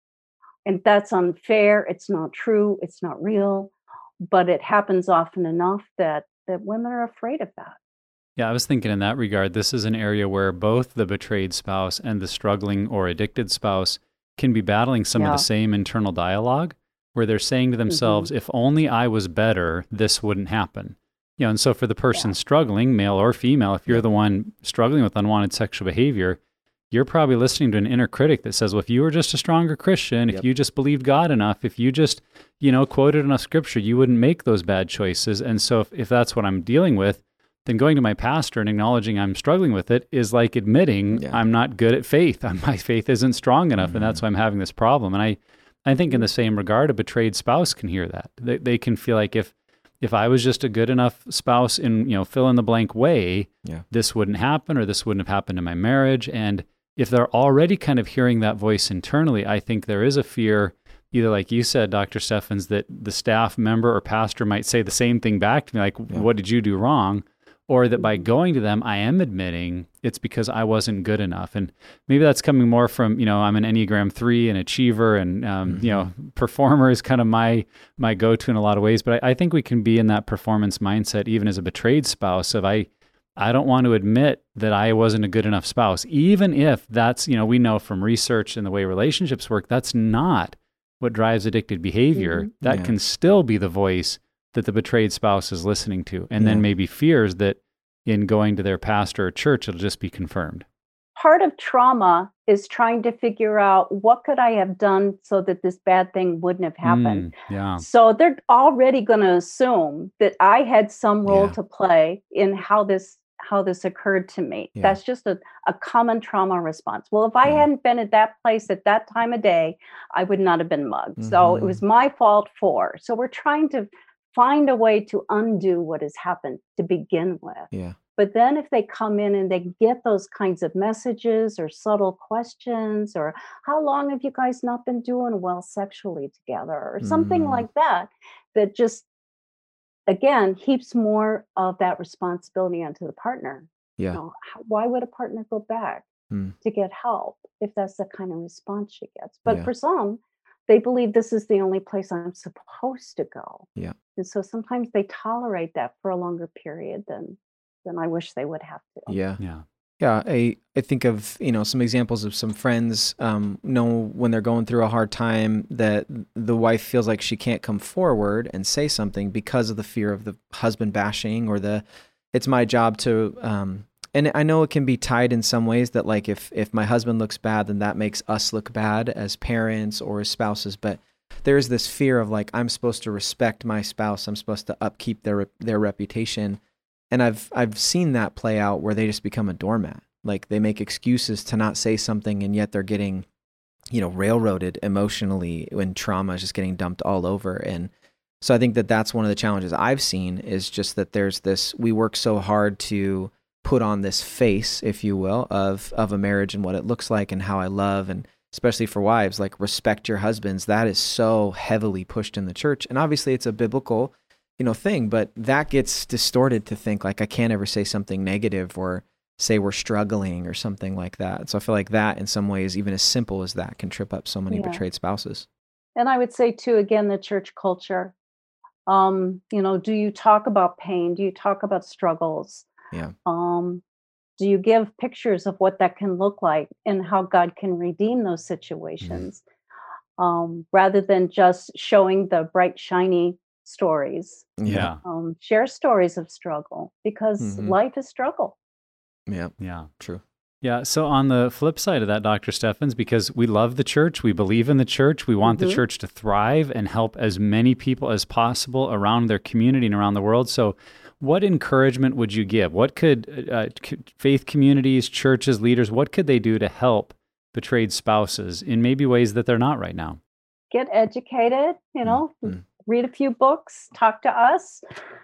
And that's unfair. It's not true. It's not real. But it happens often enough that that women are afraid of that. Yeah, I was thinking in that regard, this is an area where both the betrayed spouse and the struggling or addicted spouse can be battling some of Yeah. the same internal dialogue where they're saying to themselves, if only I was better, this wouldn't happen. You know, and so for the person Yeah. struggling, male or female, if you're Yeah. the one struggling with unwanted sexual behavior, you're probably listening to an inner critic that says, well, if you were just a stronger Christian, Yep. if you just believed God enough, if you just, you know, quoted enough scripture, you wouldn't make those bad choices. And so if, if that's what I'm dealing with, then going to my pastor and acknowledging I'm struggling with it is like admitting Yeah. I'm not good at faith. My faith isn't strong enough, Mhm. and that's why I'm having this problem. And I, I think in the same regard, a betrayed spouse can hear that. They, they can feel like if if I was just a good enough spouse in, you know, fill in the blank way, Yeah. this wouldn't happen, or this wouldn't have happened in my marriage. And if they're already kind of hearing that voice internally, I think there is a fear, either like you said, Doctor Steffens, that the staff member or pastor might say the same thing back to me, like, Yeah. what did you do wrong? Or that by going to them, I am admitting it's because I wasn't good enough. And maybe that's coming more from, you know, I'm an Enneagram three, an achiever, and, um, Mm-hmm. you know, performer is kind of my my go-to in a lot of ways. But I, I think we can be in that performance mindset even as a betrayed spouse of I, I don't want to admit that I wasn't a good enough spouse, even if that's, you know, we know from research and the way relationships work, that's not what drives addicted behavior. Mhm. That Yeah. can still be the voice that the betrayed spouse is listening to, and Yeah. then maybe fears that in going to their pastor or church, it'll just be confirmed. Part of trauma is trying to figure out what could I have done so that this bad thing wouldn't have happened. Mm, yeah. So they're already going to assume that I had some role Yeah. to play in how this how this occurred to me. Yeah. That's just a, a common trauma response. Well, if I Yeah. hadn't been at that place at that time of day, I would not have been mugged. So it Mhm. was my fault for. So we're trying to find a way to undo what has happened to begin with. Yeah. But then if they come in and they get those kinds of messages or subtle questions, or how long have you guys not been doing well sexually together, or something Mm. like that, that just, again, heaps more of that responsibility onto the partner. You Yeah. know, how- why would a partner go back Mm. to get help if that's the kind of response she gets? But Yeah. for some, they believe this is the only place I'm supposed to go. Yeah. And so sometimes they tolerate that for a longer period than than I wish they would have to. Yeah. Yeah. Yeah, I, I think of, you know, some examples of some friends um, know when they're going through a hard time that the wife feels like she can't come forward and say something because of the fear of the husband bashing or the, it's my job to, um, and I know it can be tied in some ways that like if, if my husband looks bad, then that makes us look bad as parents or as spouses. But there's this fear of like, I'm supposed to respect my spouse. I'm supposed to upkeep their, their reputation. And I've I've seen that play out where they just become a doormat. Like they make excuses to not say something, and yet they're getting, you know, railroaded emotionally when trauma is just getting dumped all over. And so I think that that's one of the challenges I've seen is just that there's this, we work so hard to put on this face, if you will, of of a marriage and what it looks like and how I love, and especially for wives, like respect your husbands. That is so heavily pushed in the church. And obviously it's a biblical you know, thing, but that gets distorted to think like I can't ever say something negative or say we're struggling or something like that. So I feel like that in some ways, even as simple as that, can trip up so many Yeah. betrayed spouses. And I would say too, again, the church culture. Um, you know, do you talk about pain? Do you talk about struggles? Yeah. Um, do you give pictures of what that can look like and how God can redeem those situations? Um, rather than just showing the bright, shiny stories. Yeah. Um, share stories of struggle because mm-hmm. life is struggle. Yeah. Yeah. True. Yeah. So on the flip side of that, Doctor Steffens, because we love the church, we believe in the church, we want mm-hmm. the church to thrive and help as many people as possible around their community and around the world. So what encouragement would you give? What could uh, faith communities, churches, leaders, what could they do to help betrayed spouses in maybe ways that they're not right now? Get educated, you know, mm-hmm. read a few books, talk to us.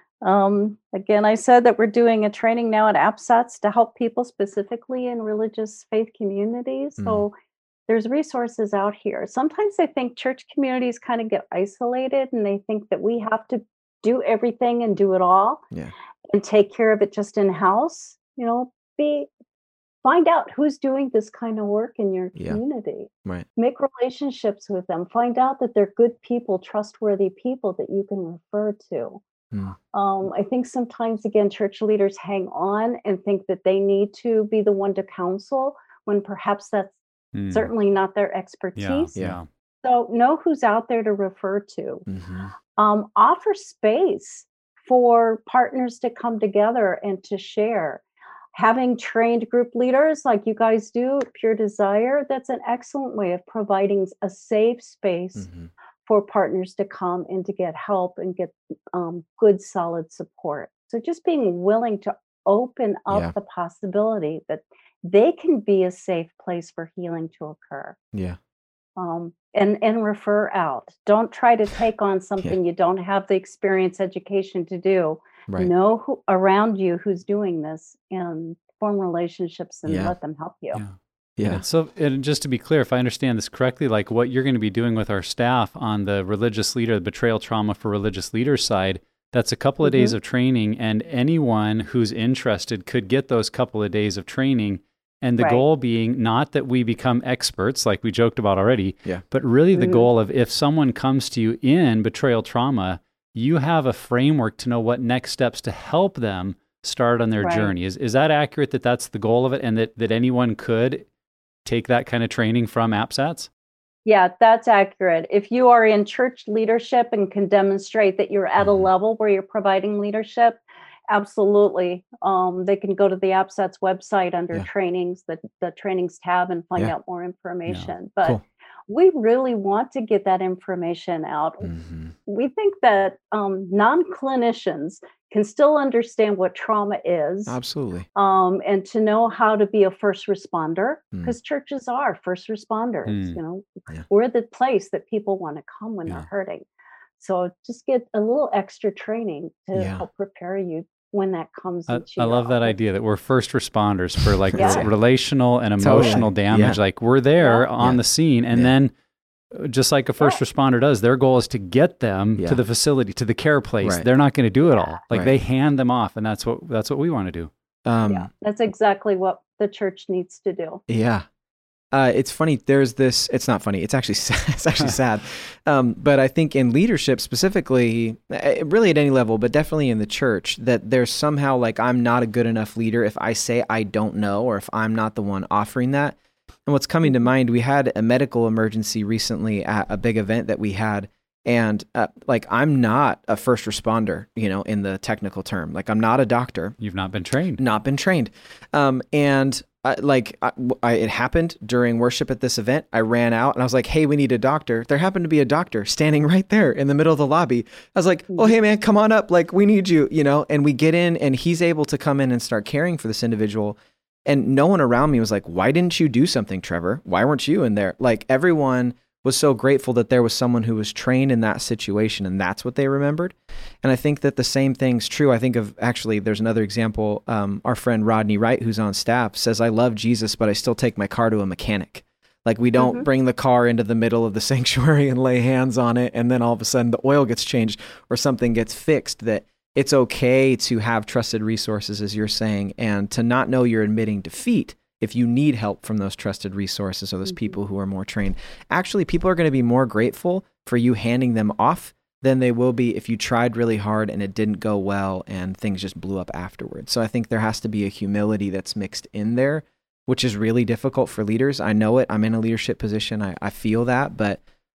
Um, again, I said that we're doing a training now at AppSats to help people specifically in religious faith communities. Mm. So there's resources out here. Sometimes I think church communities kind of get isolated and they think that we have to do everything and do it all yeah. and take care of it just in-house. You know, be find out who's doing this kind of work in your community. Yeah. Right. Make relationships with them. Find out that they're good people, trustworthy people that you can refer to. Mm. Um, I think sometimes, again, church leaders hang on and think that they need to be the one to counsel when perhaps that's mm. certainly not their expertise. Yeah, yeah. So know who's out there to refer to. Mm-hmm. Um, offer space for partners to come together and to share. Having trained group leaders like you guys do, Pure Desire, that's an excellent way of providing a safe space mm-hmm. for partners to come and to get help and get um, good, solid support. So just being willing to open up yeah. the possibility that they can be a safe place for healing to occur. Yeah. Um, and, and refer out. Don't try to take on something yeah. you don't have the experience, education to do. Right. Know who around you who's doing this and form relationships and yeah. let them help you. Yeah. Yeah. And so, and just to be clear, if I understand this correctly, like what you're going to be doing with our staff on the religious leader, the betrayal trauma for religious leaders side, that's a couple of mm-hmm. days of training, and anyone who's interested could get those couple of days of training. And the right. goal being not that we become experts, like we joked about already, yeah. but really the mm-hmm. goal of if someone comes to you in betrayal trauma, you have a framework to know what next steps to help them start on their right. journey. Is is that accurate, that that's the goal of it, and that, that anyone could take that kind of training from AppSats? Yeah, that's accurate. If you are in church leadership and can demonstrate that you're at mm-hmm. a level where you're providing leadership, absolutely. Um, they can go to the AppSats website under yeah. trainings, the, the trainings tab, and find yeah. out more information. Yeah. But cool. we really want to get that information out. Mm-hmm. We think that um, non-clinicians can still understand what trauma is. Absolutely. Um, and to know how to be a first responder, because mm. churches are first responders. Mm. You know, yeah. we're the place that people want to come when yeah. they're hurting. So just get a little extra training to yeah. help prepare you when that comes I, into I love office. that idea that we're first responders for like yeah. relational and emotional totally. damage. Yeah. Like we're there yeah. on yeah. the scene, and yeah. then just like a first yeah. responder does, their goal is to get them yeah. to the facility, to the care place. Right. They're not going to do it all. Like right. they hand them off, and that's what that's what we want to do. Um, yeah, that's exactly what the church needs to do. Yeah. Uh, it's funny. There's this. It's not funny. It's actually sad. It's actually sad. Um, but I think in leadership specifically, really at any level, but definitely in the church, that there's somehow like I'm not a good enough leader if I say I don't know, or if I'm not the one offering that. And what's coming to mind, we had a medical emergency recently at a big event that we had. And uh, like, I'm not a first responder, you know, in the technical term. Like, I'm not a doctor. You've not been trained. Not been trained. Um, and uh, like, I, I, it happened during worship at this event. I ran out and I was like, hey, we need a doctor. There happened to be a doctor standing right there in the middle of the lobby. I was like, oh, hey, man, come on up. Like, we need you, you know, and we get in and he's able to come in and start caring for this individual. And no one around me was like, why didn't you do something, Trevor? Why weren't you in there? Like, everyone was so grateful that there was someone who was trained in that situation, and that's what they remembered. And I think that the same thing's true. I think of, actually, there's another example. Um, our friend Rodney Wright, who's on staff, says, I love Jesus, but I still take my car to a mechanic. Like, we don't mm-hmm. bring the car into the middle of the sanctuary and lay hands on it, and then all of a sudden the oil gets changed or something gets fixed. That it's okay to have trusted resources, as you're saying, and to not know you're admitting defeat if you need help from those trusted resources or those mm-hmm. people who are more trained. Actually, people are going to be more grateful for you handing them off than they will be if you tried really hard and it didn't go well and things just blew up afterwards. So I think there has to be a humility that's mixed in there, which is really difficult for leaders. I know it. I'm in a leadership position. I, I feel that, but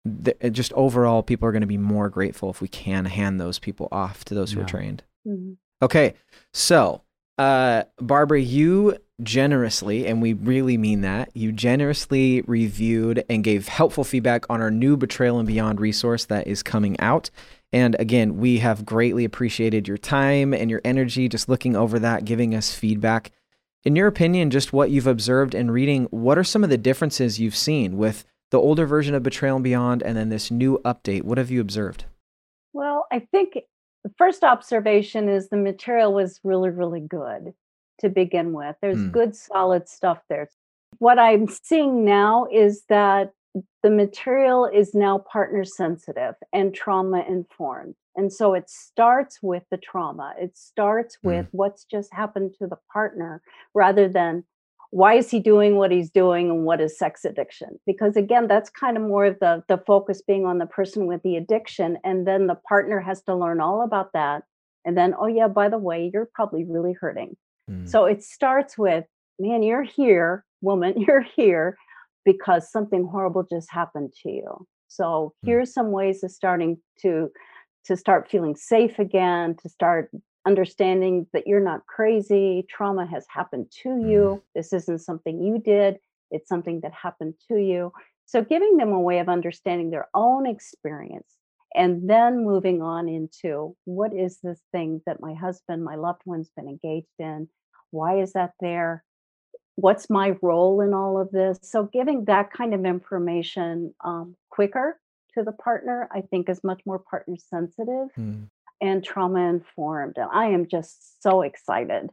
th- just overall, people are going to be more grateful if we can hand those people off to those who Yeah. are trained. Mm-hmm. Okay. So, uh, Barbara, you generously, and we really mean that, you generously reviewed and gave helpful feedback on our new Betrayal and Beyond resource that is coming out. And again, we have greatly appreciated your time and your energy just looking over that, giving us feedback. In your opinion, just what you've observed and reading, what are some of the differences you've seen with the older version of Betrayal and Beyond and then this new update? What have you observed? Well, I think the first observation is the material was really, really good to begin with. There's Hmm. good, solid stuff there. What I'm seeing now is that the material is now partner sensitive and trauma informed. And so it starts with the trauma. It starts with what's just happened to the partner rather than why is he doing what he's doing and what is sex addiction? Because again, that's kind of more of the, the focus being on the person with the addiction. And then the partner has to learn all about that. And then, oh yeah, by the way, you're probably really hurting. Mm. So it starts with, man, you're here, woman, you're here because something horrible just happened to you. So here's some ways of starting to to start feeling safe again, to start understanding that you're not crazy. Trauma has happened to you. This isn't something you did. It's something that happened to you. So giving them a way of understanding their own experience and then moving on into what is this thing that my husband, my loved one's been engaged in? Why is that there? What's my role in all of this? So giving that kind of information um, quicker to the partner, I think is much more partner sensitive Mm. and trauma informed. And I am just so excited.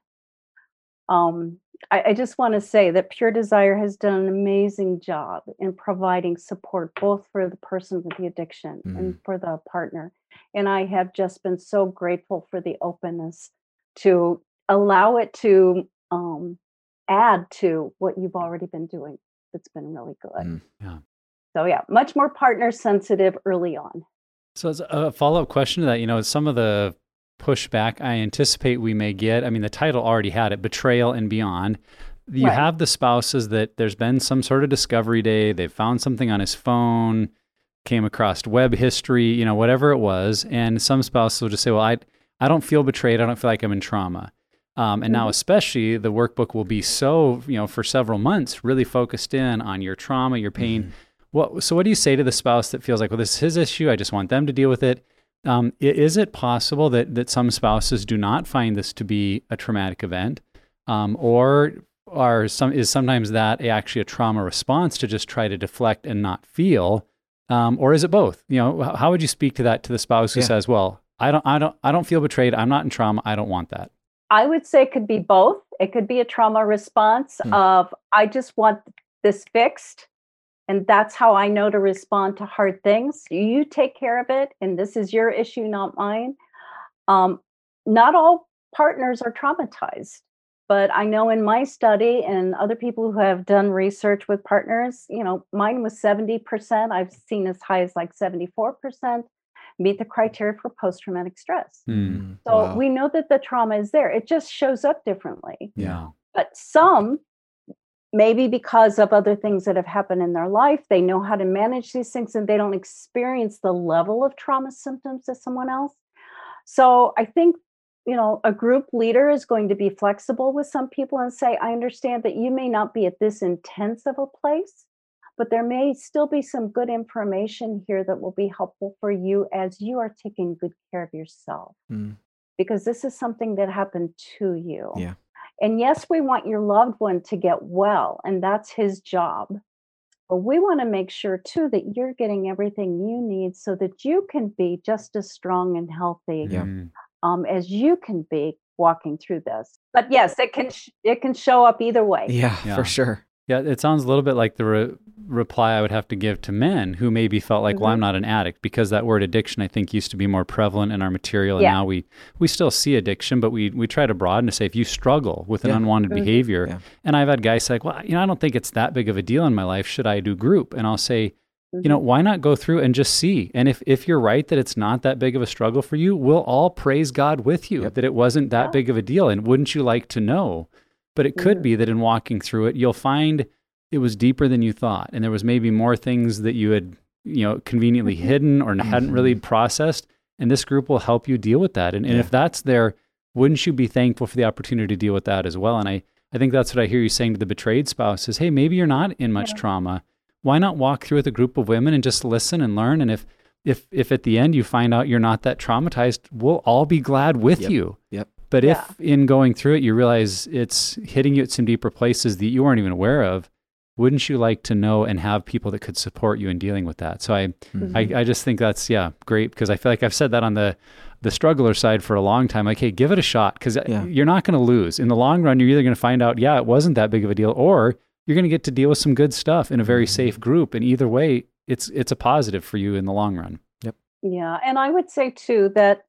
Um, I, I just want to say that Pure Desire has done an amazing job in providing support both for the person with the addiction Mm. and for the partner. And I have just been so grateful for the openness to allow it to um, add to what you've already been doing. It's been really good. Mm. Yeah. So yeah, much more partner sensitive early on. So as a follow-up question to that, you know, some of the pushback I anticipate we may get, I mean, the title already had it, Betrayal and Beyond. You Right. have the spouses that there's been some sort of discovery day, they've found something on his phone, came across web history, you know, whatever it was. And some spouses will just say, well, I, I don't feel betrayed. I don't feel like I'm in trauma. Um, and now especially the workbook will be so, you know, for several months, really focused in on your trauma, your pain. Mm-hmm. What, so what do you say to the spouse that feels like, well, this is his issue, I just want them to deal with it? Um, i- is it possible that that some spouses do not find this to be a traumatic event, um, or are some is sometimes that a, actually a trauma response to just try to deflect and not feel, um, or is it both? You know, h- how would you speak to that to the spouse who Yeah. says, well, I don't, I don't, I don't feel betrayed. I'm not in trauma. I don't want that. I would say it could be both. It could be a trauma response Hmm. of, I just want this fixed. And that's how I know to respond to hard things. You take care of it. And this is your issue, not mine. Um, not all partners are traumatized. But I know in my study and other people who have done research with partners, you know, mine was seventy percent. I've seen as high as like seventy-four percent meet the criteria for post-traumatic stress. Mm. So Wow. we know that the trauma is there. It just shows up differently. Yeah. But some, maybe because of other things that have happened in their life, they know how to manage these things and they don't experience the level of trauma symptoms as someone else. So I think, you know, a group leader is going to be flexible with some people and say, I understand that you may not be at this intense of a place, but there may still be some good information here that will be helpful for you as you are taking good care of yourself. Mm. Because this is something that happened to you. Yeah. And yes, we want your loved one to get well, and that's his job. But we want to make sure too that you're getting everything you need so that you can be just as strong and healthy Yeah. Mm. um, as you can be walking through this. But yes, it can sh- it can show up either way. Yeah, Yeah. for sure. Yeah, it sounds a little bit like the re- reply I would have to give to men who maybe felt like, well, Mhm. I'm not an addict, because that word addiction, I think, used to be more prevalent in our material. And Yeah. now we, we still see addiction, but we, we try to broaden to say, if you struggle with an Yeah. unwanted Mhm. behavior, Yeah. and I've had guys say, like, well, you know, I don't think it's that big of a deal in my life. Should I do group? And I'll say, you know, why not go through and just see? And if, if you're right that it's not that big of a struggle for you, we'll all praise God with you Yep. that it wasn't that Yeah. big of a deal. And wouldn't you like to know? But it could Mhm. be that in walking through it, you'll find it was deeper than you thought. And there was maybe more things that you had you know, conveniently hidden or hadn't really processed. And this group will help you deal with that. And, and Yeah. if that's there, wouldn't you be thankful for the opportunity to deal with that as well? And I, I think that's what I hear you saying to the betrayed spouse is, hey, maybe you're not in much Yeah. trauma. Why not walk through with a group of women and just listen and learn? And if, if, if at the end you find out you're not that traumatized, we'll all be glad with Yep. you. Yep. But Yeah. if in going through it, you realize it's hitting you at some deeper places that you weren't even aware of, wouldn't you like to know and have people that could support you in dealing with that? So I, Mhm. I, I just think that's, yeah, great, because I feel like I've said that on the, the struggler side for a long time. Like, hey, give it a shot, because Yeah. you're not going to lose. In the long run, you're either going to find out, yeah, it wasn't that big of a deal, or you're going to get to deal with some good stuff in a very safe group. And either way, it's it's a positive for you in the long run. Yeah. And I would say too that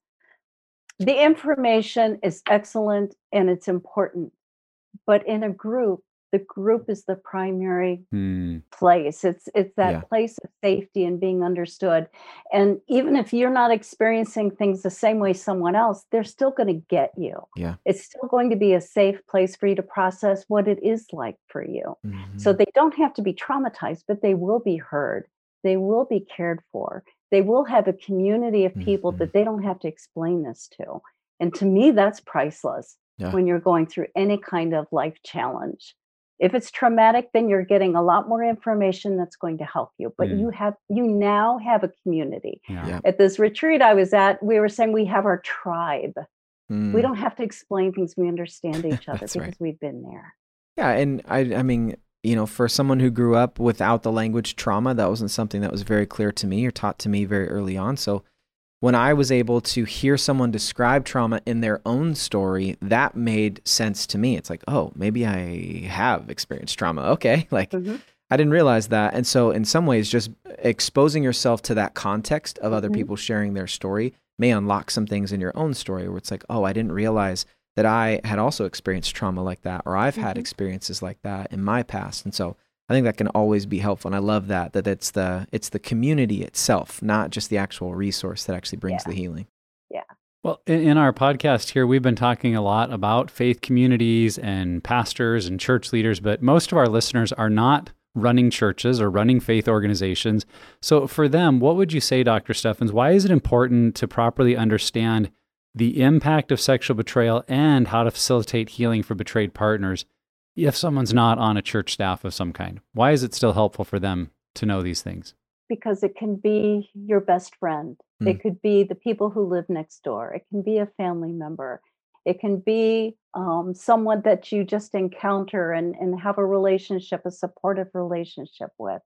the information is excellent and it's important, but in a group, the group is the primary Hmm. place. It's it's that Yeah. place of safety and being understood. And even if you're not experiencing things the same way someone else, they're still going to get you. Yeah. It's still going to be a safe place for you to process what it is like for you. Mhm. So they don't have to be traumatized, but they will be heard. They will be cared for. They will have a community of people Mhm. that they don't have to explain this to. And to me, that's priceless Yeah. when you're going through any kind of life challenge. If it's traumatic, then you're getting a lot more information that's going to help you. But Mm. you have you now have a community. Yeah. Yeah. At this retreat I was at, we were saying we have our tribe. Mm. We don't have to explain things. We understand each other That's because right. we've been there. Yeah, and I I mean, you know, for someone who grew up without the language trauma, that wasn't something that was very clear to me or taught to me very early on. So when I was able to hear someone describe trauma in their own story, that made sense to me. It's like, oh, maybe I have experienced trauma. Okay, like Mhm. I didn't realize that. And so in some ways, just exposing yourself to that context of other Mhm. people sharing their story may unlock some things in your own story where it's like, oh, I didn't realize that I had also experienced trauma like that, or I've had Mhm. experiences like that in my past. And so I think that can always be helpful. And I love that, that it's the, it's the community itself, not just the actual resource that actually brings Yeah. the healing. Well, in, in our podcast here, we've been talking a lot about faith communities and pastors and church leaders, but most of our listeners are not running churches or running faith organizations. So for them, what would you say, Doctor Steffens? Why is it important to properly understand the impact of sexual betrayal and how to facilitate healing for betrayed partners if someone's not on a church staff of some kind? Why is it still helpful for them to know these things? Because it can be your best friend. Mm. It could be the people who live next door. It can be a family member. It can be um, someone that you just encounter and, and have a relationship, a supportive relationship with.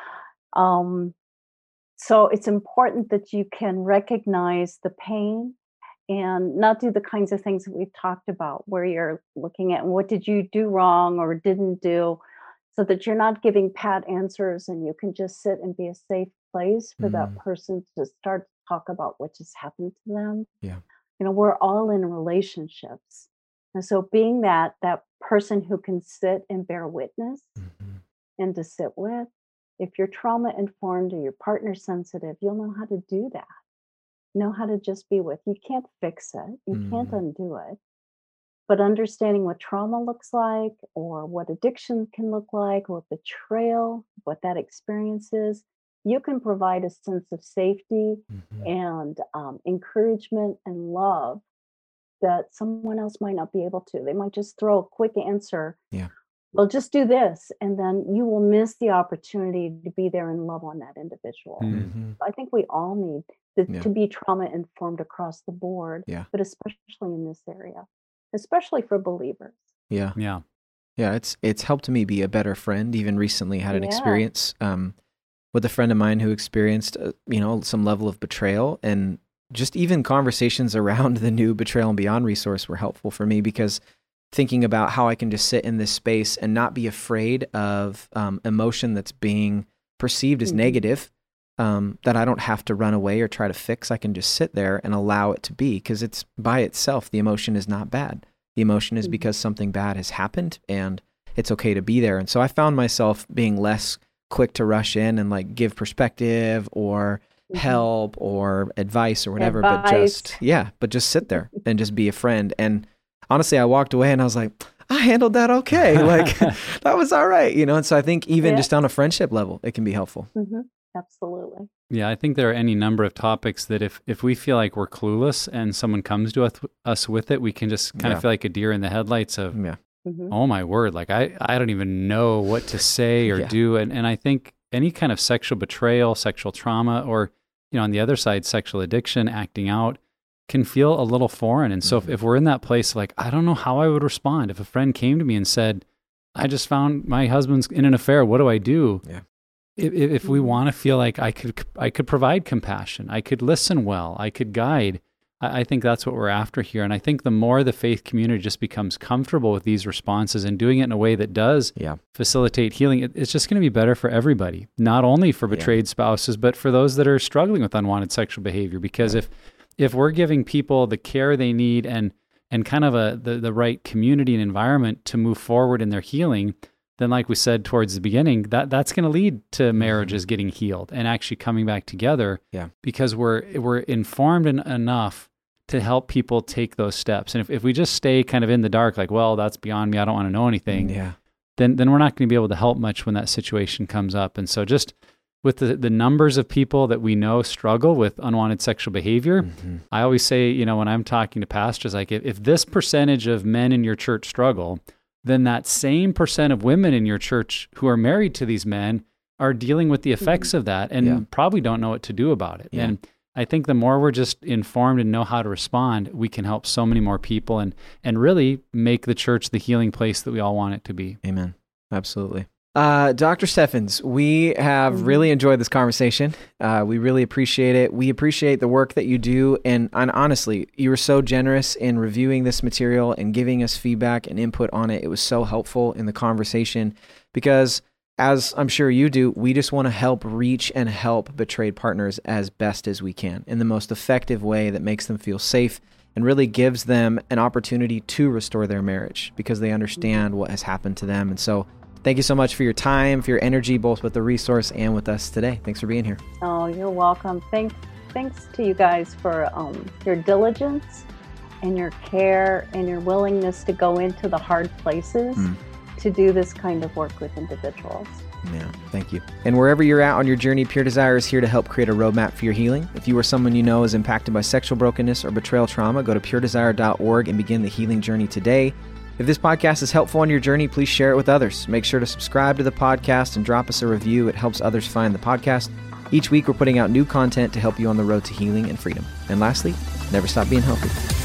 Um, so it's important that you can recognize the pain and not do the kinds of things that we've talked about, where you're looking at what did you do wrong or didn't do, so that you're not giving pat answers and you can just sit and be a safe place for that Mm. person to start to talk about what just happened to them. Yeah. You know, we're all in relationships. And so being that that person who can sit and bear witness Mhm. and to sit with, if you're trauma informed or your partner sensitive, you'll know how to do that. Know how to just be with. You can't fix it. You can't Mm. undo it. But understanding what trauma looks like, or what addiction can look like, or betrayal, what that experience is, you can provide a sense of safety Mhm. and um, encouragement and love that someone else might not be able to. They might just throw a quick answer. Yeah. Well, just do this, and then you will miss the opportunity to be there and love on that individual. Mm. Mhm. I think we all need to, Yeah. to be trauma informed across the board, Yeah. but especially in this area, especially for believers. Yeah. Yeah. Yeah, it's it's helped me be a better friend. Even recently had an Yeah. experience um, with a friend of mine who experienced, uh, you know, some level of betrayal, and just even conversations around the new Betrayal and Beyond resource were helpful for me, because thinking about how I can just sit in this space and not be afraid of um, emotion that's being perceived as Mhm. negative, um, that I don't have to run away or try to fix. I can just sit there and allow it to be, because it's by itself, the emotion is not bad. The emotion is Mhm. because something bad has happened, and it's okay to be there. And so I found myself being less quick to rush in and like give perspective or Mhm. help or advice or whatever, but Advice. just, yeah, but just sit there and just be a friend. And honestly, I walked away and I was like, I handled that okay. Like that was all right, you know? And so I think even Yeah. just on a friendship level, it can be helpful. Mhm. Absolutely. Yeah, I think there are any number of topics that if, if we feel like we're clueless and someone comes to us, us with it, we can just kind yeah. of feel like a deer in the headlights of, yeah. mm-hmm. oh my word, like I, I don't even know what to say or yeah. do. And, and I think any kind of sexual betrayal, sexual trauma, or, you know, on the other side, sexual addiction, acting out, can feel a little foreign. And so mm-hmm. if, if we're in that place, like, I don't know how I would respond. If a friend came to me and said, I just found my husband's in an affair, what do I do? Yeah. If, if we want to feel like I could, I could provide compassion, I could listen well, I could guide, I, I think that's what we're after here. And I think the more the faith community just becomes comfortable with these responses and doing it in a way that does yeah. facilitate healing, it, it's just going to be better for everybody, not only for betrayed yeah. spouses, but for those that are struggling with unwanted sexual behavior. Because if if we're giving people the care they need and and kind of a the, the right community and environment to move forward in their healing, then like we said towards the beginning, that that's going to lead to marriages getting healed and actually coming back together. Yeah. Because we're we're informed en- enough to help people take those steps. And if, if we just stay kind of in the dark, like, well, that's beyond me, I don't want to know anything, yeah. then then we're not going to be able to help much when that situation comes up. And so just with the, the numbers of people that we know struggle with unwanted sexual behavior, mm-hmm. I always say, you know, when I'm talking to pastors, like if, if this percentage of men in your church struggle, then that same percent of women in your church who are married to these men are dealing with the effects mm-hmm. of that and yeah. probably don't know what to do about it. Yeah. And I think the more we're just informed and know how to respond, we can help so many more people and and really make the church the healing place that we all want it to be. Amen. Absolutely. Uh, Doctor Steffens, we have really enjoyed this conversation. Uh, we really appreciate it. We appreciate the work that you do. And, and honestly, you were so generous in reviewing this material and giving us feedback and input on it. It was so helpful in the conversation because, as I'm sure you do, we just want to help reach and help betrayed partners as best as we can in the most effective way that makes them feel safe and really gives them an opportunity to restore their marriage because they understand what has happened to them. And so thank you so much for your time, for your energy, both with the resource and with us today. Thanks for being here. Oh, you're welcome. Thank, thanks to you guys for um, your diligence and your care and your willingness to go into the hard places mm. to do this kind of work with individuals. Yeah, thank you. And wherever you're at on your journey, Pure Desire is here to help create a roadmap for your healing. If you or someone you know is impacted by sexual brokenness or betrayal trauma, go to pure desire dot org and begin the healing journey today. If this podcast is helpful on your journey, please share it with others. Make sure to subscribe to the podcast and drop us a review. It helps others find the podcast. Each week, we're putting out new content to help you on the road to healing and freedom. And lastly, never stop being healthy.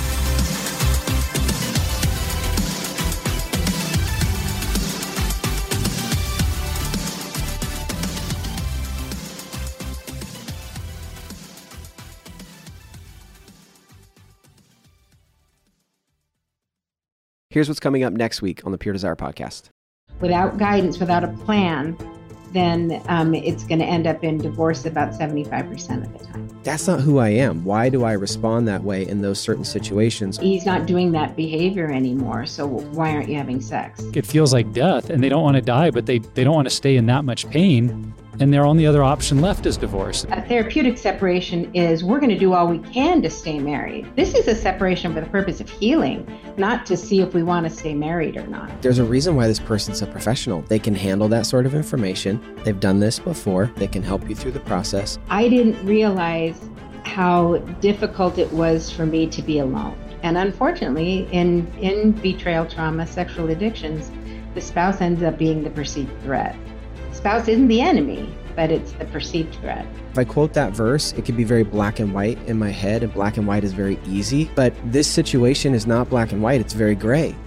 Here's what's coming up next week on the Pure Desire podcast. Without guidance, without a plan, then um, it's going to end up in divorce about seventy-five percent of the time. That's not who I am. Why do I respond that way in those certain situations? He's not doing that behavior anymore, so why aren't you having sex? It feels like death, and they don't want to die, but they, they don't want to stay in that much pain. And their only other option left is divorce. A therapeutic separation is we're going to do all we can to stay married. This is a separation for the purpose of healing, not to see if we want to stay married or not. There's a reason why this person's a professional. They can handle that sort of information. They've done this before. They can help you through the process. I didn't realize how difficult it was for me to be alone. And unfortunately, in, in betrayal trauma, sexual addictions, the spouse ends up being the perceived threat. Spouse isn't the enemy, but it's the perceived threat. If I quote that verse, it can be very black and white in my head, and black and white is very easy. But this situation is not black and white, it's very gray.